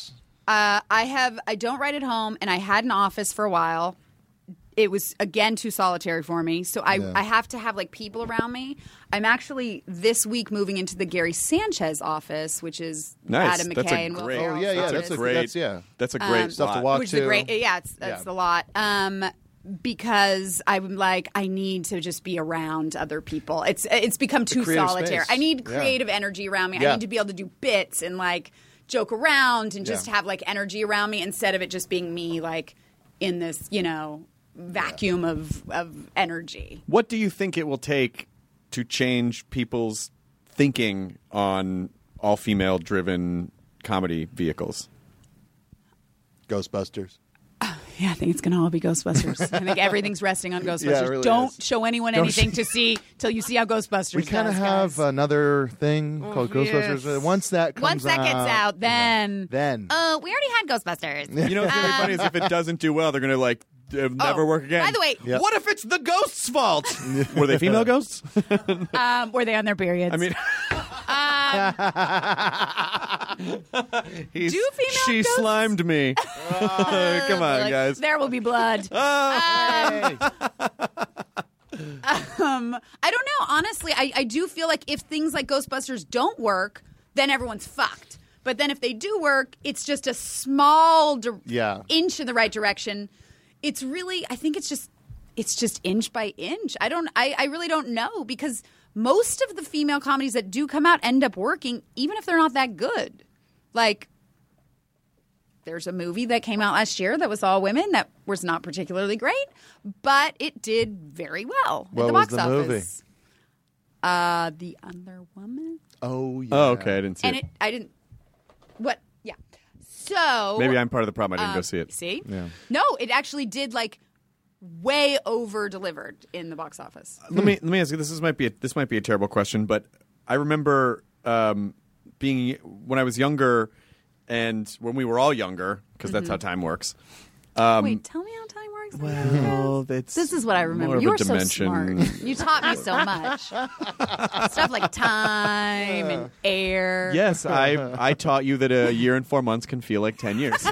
Uh, I have. I don't write at home, and I had an office for a while. It was again too solitary for me, so I Yeah. I have to have like people around me. I'm actually this week moving into the Gary Sanchez office, which is Nice. Adam McKay That's a and Will great- Ferrell's Oh, yeah, yeah, office. that's a great. that's yeah. That's a great Um, Stuff to lot. walk which to. is a great. Yeah, it's, that's Yeah. the lot. Um, because I'm like I need to just be around other people. It's it's become too creative solitary. space. I need Yeah. creative energy around me. I Yeah. need to be able to do bits and like joke around and just Yeah. have like energy around me instead of it just being me like in this you know vacuum of of energy. What do you think it will take to change people's thinking on all-female driven comedy vehicles? Ghostbusters. Yeah, I think it's going to all be Ghostbusters. I think everything's resting on Ghostbusters. Yeah, it really Don't is. show anyone Don't anything sh- to see till you see how Ghostbusters We kind of does, have guys. another thing called Ghostbusters. yes. Once that comes Once that gets out, then then oh, we already had Ghostbusters. You know what's really funny is if it doesn't do well, they're going to like uh, never Oh, work again. by the way- Yep. what if it's the ghost's fault? Were they female ghosts? Um, were they on their periods? I mean, he's, Do female she ghosts- slimed me. Come on, Like, guys. There will be blood. Oh. Um, I don't know. Honestly, I, I do feel like if things like Ghostbusters don't work, then everyone's fucked. But then if they do work, it's just a small di- Yeah. inch in the right direction. It's really, I think it's just, it's just inch by inch. I don't, I, I really don't know because most of the female comedies that do come out end up working, even if they're not that good. Like, there's a movie that came out last year that was all women that was not particularly great, but it did very well What at the was box the movie? office. Uh, The Other Woman. Oh yeah. Oh, okay. I didn't see And it. it, I didn't. What? Yeah. So Maybe I'm part of the problem. I didn't um, go see it. See? Yeah. No, it actually did like way over delivered in the box office. Let me let me ask you. This is, might be a, this might be a terrible question, but I remember um, being when I was younger, and when we were all younger, because that's how time works. Um, Wait, tell me how time works. well, it's This is what I remember. more of You a were so dimension. smart. You taught me so much. Stuff like time and air. Yes, I I taught you that a year and four months can feel like ten years.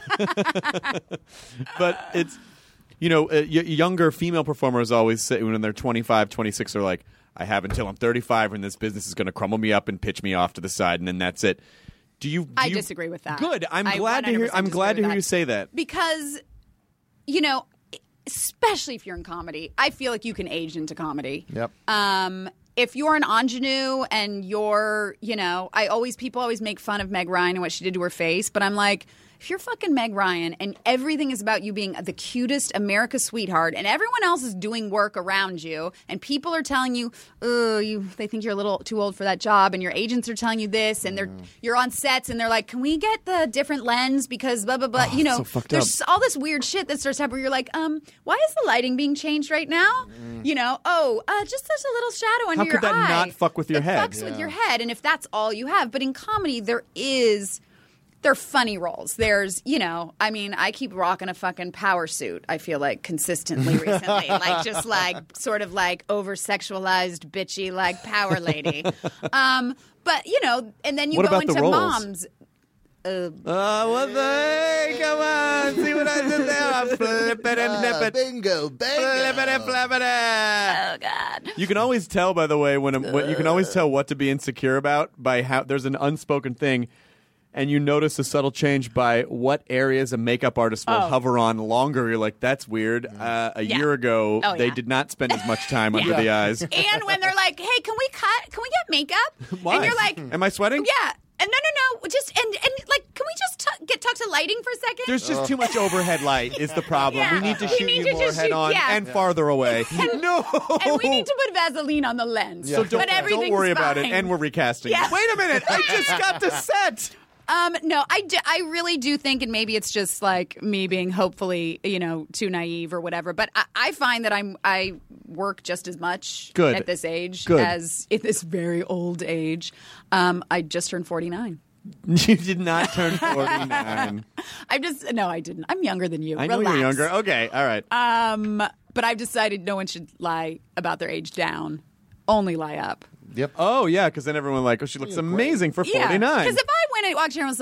But it's, you know, uh, y- younger female performers always say when they're twenty-five, twenty-six, they're like, I have until I'm thirty-five and this business is going to crumble me up and pitch me off to the side and then that's it. Do you? Do I you- disagree with that. Good. I'm I glad to hear. one hundred percent I'm glad to disagree hear you with say that. because, you know, especially if you're in comedy, I feel like you can age into comedy. Yep. Um, if you're an ingenue and you're, you know, I always people always make fun of Meg Ryan and what she did to her face, but I'm like, if you're fucking Meg Ryan and everything is about you being the cutest America's sweetheart and everyone else is doing work around you and people are telling you, oh, you they think you're a little too old for that job and your agents are telling you this and they're you're on sets and they're like, can we get the different lens because blah blah blah. you know, so fucked there's up. all this weird shit that starts happening where you're like, um, why is the lighting being changed right now? You know, oh, uh, just there's a little shadow under How your could that eye. not fuck with your it head? fucks with your head, and if that's all you have. But in comedy, there is. They're funny roles. There's, you know, I mean, I keep rocking a fucking power suit, I feel like, consistently recently. Like, just like, sort of like over sexualized, bitchy, like power lady. Um, but, you know, and then you What go about the into roles? moms. Uh, Oh, what the? Hey, come on. See what I did there? I'm flipping and flipping. Bingo, Flipping and flipping. oh, God. You can always tell, by the way, when, a, when you can always tell what to be insecure about by how there's an unspoken thing, and you notice a subtle change by what areas a makeup artist will Oh. hover on longer. You're like, that's weird. Uh, a Yeah. year ago, Oh, they yeah. did not spend as much time under the eyes. And when they're like, hey, can we cut? Can we get makeup? Why? And you're like, Am I sweating? yeah. And no, no, no. Just, and, and like, can we just t- get talk to lighting for a second? There's just too much overhead light is the problem. Yeah. We need to We shoot need you to more just head shoot- on yeah. and farther away. no. And we need to put Vaseline on the lens. So don't, but everything's don't worry about it. fine. And we're recasting. Yeah. Wait a minute. I just got to set. Um, no, I, do, I really do think, and maybe it's just like me being hopefully, you know, too naive or whatever. But I, I find that I'm I work just as much Good. at this age Good. as at this very old age. Um, I just turned forty-nine. You did not turn forty-nine. I'm just no, I didn't. I'm younger than you. I know Relax. you're younger. Okay, all right. Um, but I've decided no one should lie about their age down. Only lie up. Yep. Oh, yeah, because then everyone like, oh, she looks amazing for Yeah, forty-nine. because if I went and walked here and was like,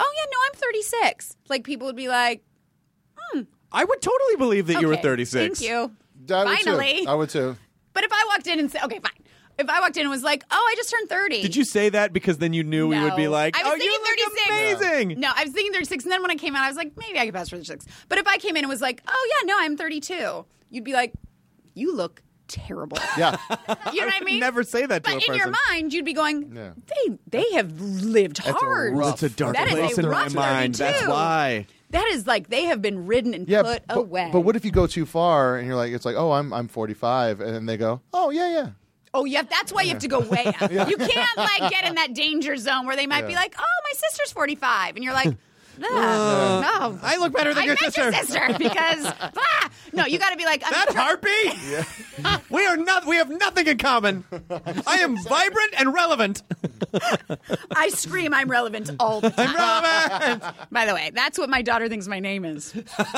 oh yeah, no, I'm thirty-six. Like people would be like, hmm. I would totally believe that you were Okay, thirty-six. Thank you. I would Finally. too. I would too. But if I walked in and said, okay, fine. If I walked in and was like, oh, I just turned thirty. Did you say that because then you knew we would be No. like, I was oh, thinking you look thirty-six. amazing. No, I was thinking thirty-six, and then when I came out, I was like, maybe I could pass for thirty-six. But if I came in and was like, oh yeah, no, I'm thirty-two, you'd be like, you look terrible. Yeah. You know what I mean? Never say that to But a person. in your mind, you'd be going, Yeah. they they have lived That's a hard. rough- It's a dark That is place a in my rough mind. That's thirty-two. why. That is like they have been ridden and Yeah, put but, away. but what if you go too far and you're like, it's like, oh, I'm I'm forty-five, and then they go, oh yeah, yeah. Oh, yeah, that's why you have to go way up. You can't, like, get in that danger zone where they might be Yeah. like, oh, my sister's forty-five. And you're like, Ugh, Uh, no. I look better than I your met sister. your sister because, ah! No, you got to be like, I'm That try- harpy? we are not. We have nothing in common. I am vibrant and relevant. I scream I'm relevant all the time. I'm relevant. By the way, that's what my daughter thinks my name is.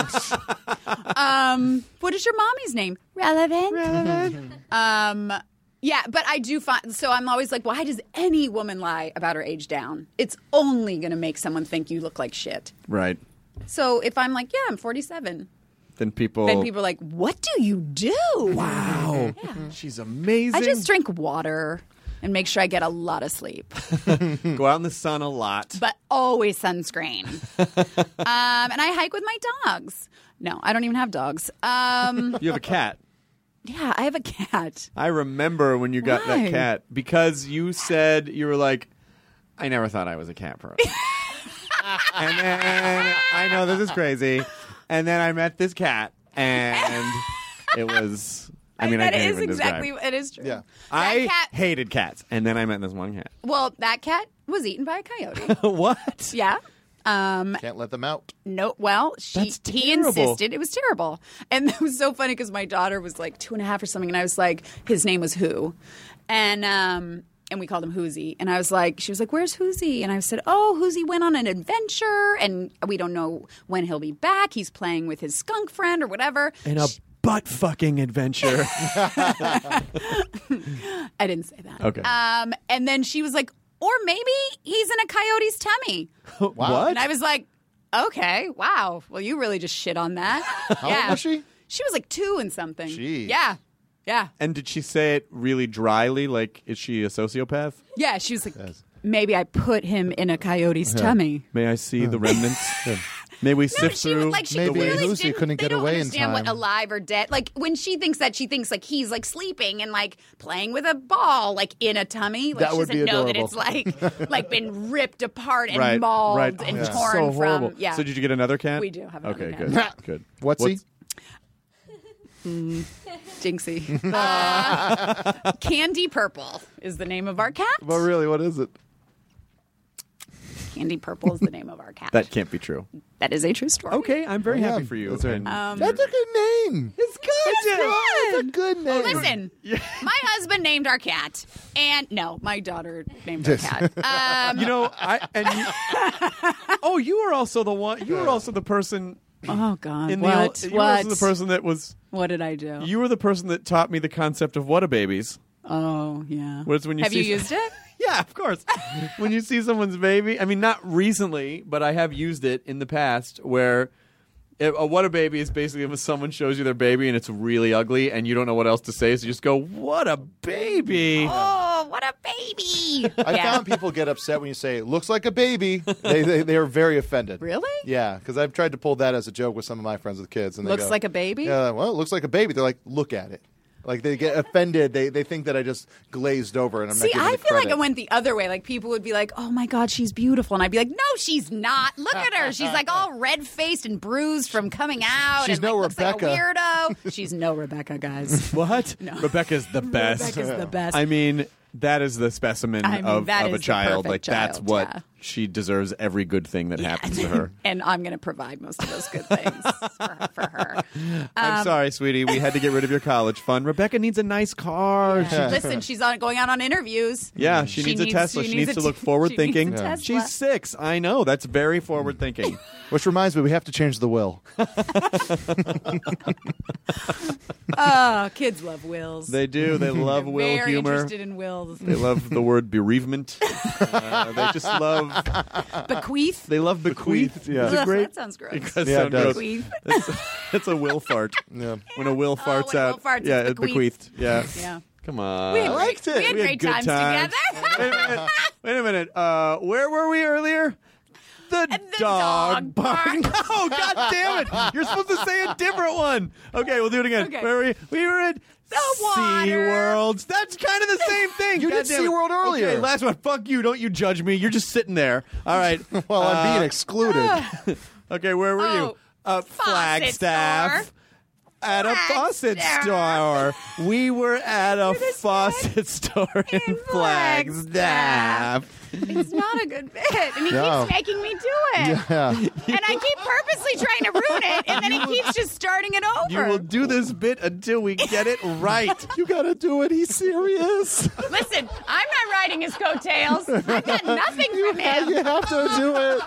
um, what is your mommy's name? Relevant. Relevant. um, yeah, but I do find so I'm always like, why does any woman lie about her age down? It's only going to make someone think you look like shit. Right. So if I'm like, yeah, I'm forty-seven, Then people. then people are like, what do you do? Wow. She's amazing. I just drink water and make sure I get a lot of sleep, go out in the sun a lot. but always sunscreen. um, and I hike with my dogs. No, I don't even have dogs. Um, You have a cat. yeah, I have a cat. I remember when you got Why? that cat because you said you were like, I never thought I was a cat person. And then I know this is crazy. And then I met this cat, and it was. I mean, I that can't is even exactly describe. it is true. Yeah. I cat- hated cats, and then I met this one cat. Well, that cat was eaten by a coyote. What? Yeah. Um, Can't let them out. no, well, she That's he terrible. insisted it was terrible, and it was so funny because my daughter was like two and a half or something, and I was like, his name was Who, and um, and we called him Hoosie, and I was like, she was like, where's Hoosie? And I said, oh, Hoosie went on an adventure, and we don't know when he'll be back. He's playing with his skunk friend or whatever. In a butt fucking adventure. I didn't say that. Okay. Um, and then she was like, or maybe he's in a coyote's tummy. What? And I was like, okay, wow. Well, you really just shit on that. How yeah. old was she? She was like two and something. Jeez. Yeah. Yeah. And did she say it really dryly? Like, is she a sociopath? Yeah. She was like, maybe I put him in a coyote's tummy. May I see the remnants? May we No, sift she through was like she Maybe clearly Lucy didn't, couldn't they get don't away in understand what time. alive or dead. Like when she thinks that, she thinks like he's like sleeping and like playing with a ball like in a tummy. Like That she would doesn't be know that it's adorable. like like been ripped apart and right, mauled right. and Oh, torn so from. horrible. Yeah. So did you get another cat? We do have another Okay, cat. good, good. What's, he? Jinxie. Uh, Candy Purple is the name of our cat. Well, really, what is it? Candy Purple is the name of our cat. That can't be true. That is a true story. Okay, I'm very Yeah, happy for you. that's right. And- Um, That's a good name. it's good. It's a good name. Listen, my husband named our cat, and no, my daughter named our cat. Um, You know, I and you, oh, you were also the one. You were also the person. oh God, In the what? old- you were what? also the person that was. What did I do? You were the person that taught me the concept of Whatababies. oh yeah. Whereas when you Have see you used it? Yeah, of course. When you see someone's baby, I mean, not recently, but I have used it in the past where it, a what a baby is basically if someone shows you their baby and it's really ugly and you don't know what else to say, so you just go, what a baby. Oh, what a baby! I yeah. found people get upset when you say looks like a baby. They they, they are very offended. Really? Yeah, because I've tried to pull that as a joke with some of my friends with kids. And they Looks go, like a baby? Yeah, well, it looks like a baby. They're like, look at it. Like they get offended. They they think that I just glazed over and I'm See, not giving I it feel like credit. it went the other way. Like people would be like, "Oh my God, she's beautiful," and I'd be like, "No, she's not. Look at her. She's like all red faced and bruised from coming out. She's and, no like, looks like a Rebecca." weirdo. She's no Rebecca, guys. What? No. Rebecca's the best. Rebecca's the best. I mean, that is the specimen I mean, of, that of a is the child. perfect Like, that's child, what yeah. she deserves every good thing that happens to her. And I'm going to provide most of those good things for, for her. I'm Um, sorry, sweetie. We had to get rid of your college fund. Rebecca needs a nice car. Yeah. Listen, she's on, going out on interviews. Yeah, she, needs a Tesla. She, needs, a to t- look forward she thinking. needs a Tesla. She's six. I know. That's very forward thinking. Which reminds me, we have to change the will. Oh, kids love wills. They do. They love will Very humor. interested in wills. They love the word bereavement. Uh, they just love Bequeath? They love bequeath. Yeah. Ugh, that sounds gross. It does Yeah, sound it does. gross. Bequeath. That's, that's a will fart. Yeah. When a will farts when a out. will farts, yeah, it's it's bequeathed. bequeathed. Yeah. Yeah. Come on. We had, I liked it. We had We had great good times, times. together. Wait a minute. Wait a minute. Uh, where were we earlier? The, the dog, dog bark. bark. No, God damn it. You're supposed to say a different one. Okay, we'll do it again. Okay. Where were we? We were at The water. SeaWorld. That's kind of the same thing. You God did damn it. SeaWorld earlier. Okay, last one. Fuck you. Don't you judge me. You're just sitting there. All right. Well, I'm Uh, being excluded. Okay, where were you? Oh, Uh, Flagstaff. store. At a faucet Flagstaff. store. We were at a faucet store in, in Flagstaff. It's not a good bit. And he No. keeps making me do it. Yeah. And I keep purposely trying to ruin it, and then he keeps just starting it over. You will do this bit until we get it right. You got to do it. He's serious. Listen, I'm not riding his coattails. I got nothing from him. You have to do it.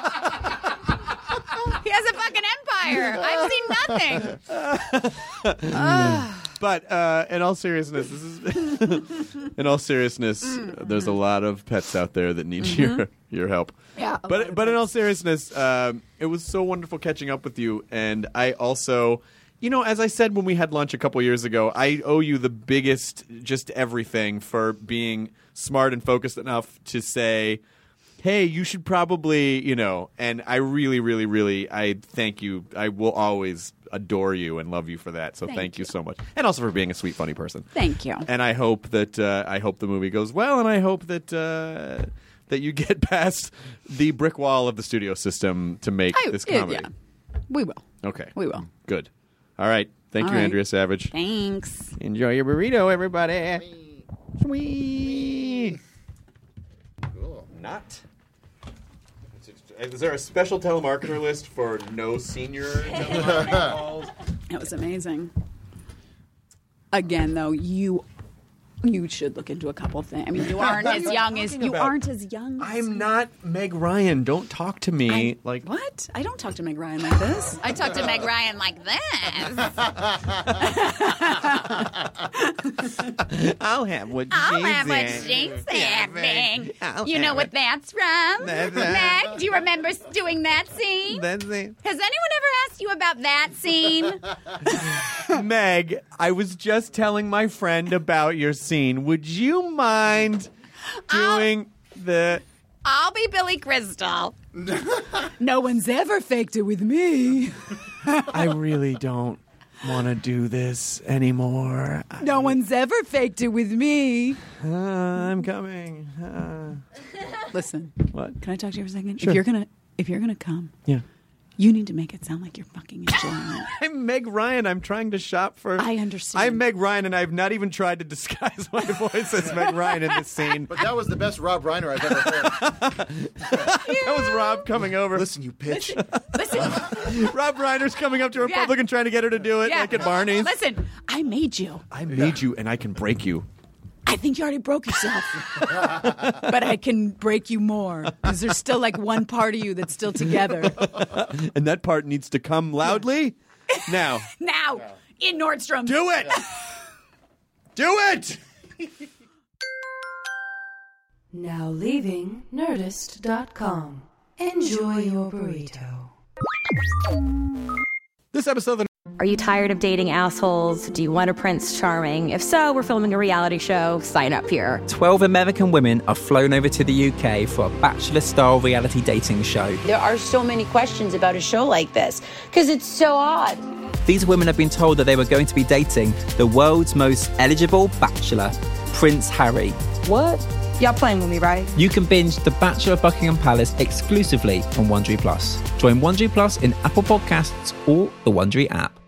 He has a fucking empire. I've seen nothing. Ugh. But uh, in all seriousness, this is in all seriousness, there's a lot of pets out there that need your your help. Yeah, a lot But of but in all seriousness, um, it was so wonderful catching up with you, and I also, you know, as I said when we had lunch a couple years ago, I owe you the biggest, just everything for being smart and focused enough to say, hey, you should probably, you know, and I really, really, really, I thank you. I will always adore you and love you for that. So thank, Thank you. you. so much. And also for being a sweet, funny person. Thank you. And I hope that, uh, I hope the movie goes well, and I hope that, uh, that you get past the brick wall of the studio system to make I- this yeah, comedy. yeah. We will. Okay. We will. Good. All right. Thank All you, right. Andrea Savage. Thanks. Enjoy your burrito, everybody. Sweet. Not. Is there a special telemarketer list for no senior telemarketing calls? That was amazing. Again, though, you you should look into a couple things. I mean, you aren't as young as you about? aren't as young. As I'm not Meg Ryan. Don't talk to me I- like what? I don't talk to Meg Ryan like this. I talk to Meg Ryan like this. I'll have what I'll she's have what in. she's having. I'll You know have what it. that's from? That's Meg, do you remember doing that scene? That's it. Has anyone ever asked you about that scene? Meg, I was just telling my friend about your scene. Would you mind doing the... I'll be Billy Crystal. No one's ever faked it with me. I really don't want to do this anymore. No one's ever faked it with me. Uh, I'm coming. Uh, Listen, what? can I talk to you for a second? Sure. If you're gonna, if you're gonna come, Yeah. you need to make it sound like you're fucking enjoying it. I'm Meg Ryan. I'm trying to shop for... I understand. I'm Meg Ryan, and I've not even tried to disguise my voice as Meg Ryan in this scene. But that was the best Rob Reiner I've ever heard. That was Rob coming over. Listen, you bitch. Listen, Rob Reiner's coming up to a Yeah. Republican trying to get her to do it, yeah. like at Barney's. Listen, I made you. I made you, and I can break you. I think you already broke yourself. But I can break you more because there's still like one part of you that's still together. And that part needs to come loudly. Now, Now, in Nordstrom. do it! Do it! Now leaving Nerdist dot com. Enjoy your burrito. This episode of the Are you tired of dating assholes? Do you want a Prince Charming? If so, we're filming a reality show. Sign up here. twelve American women are flown over to the U K for a bachelor-style reality dating show. There are so many questions about a show like this because it's so odd. These women have been told that they were going to be dating the world's most eligible bachelor, Prince Harry. What? Y'all playing with me, right? You can binge The Bachelor of Buckingham Palace exclusively on Wondery Plus. Join Wondery Plus in Apple Podcasts or the Wondery app.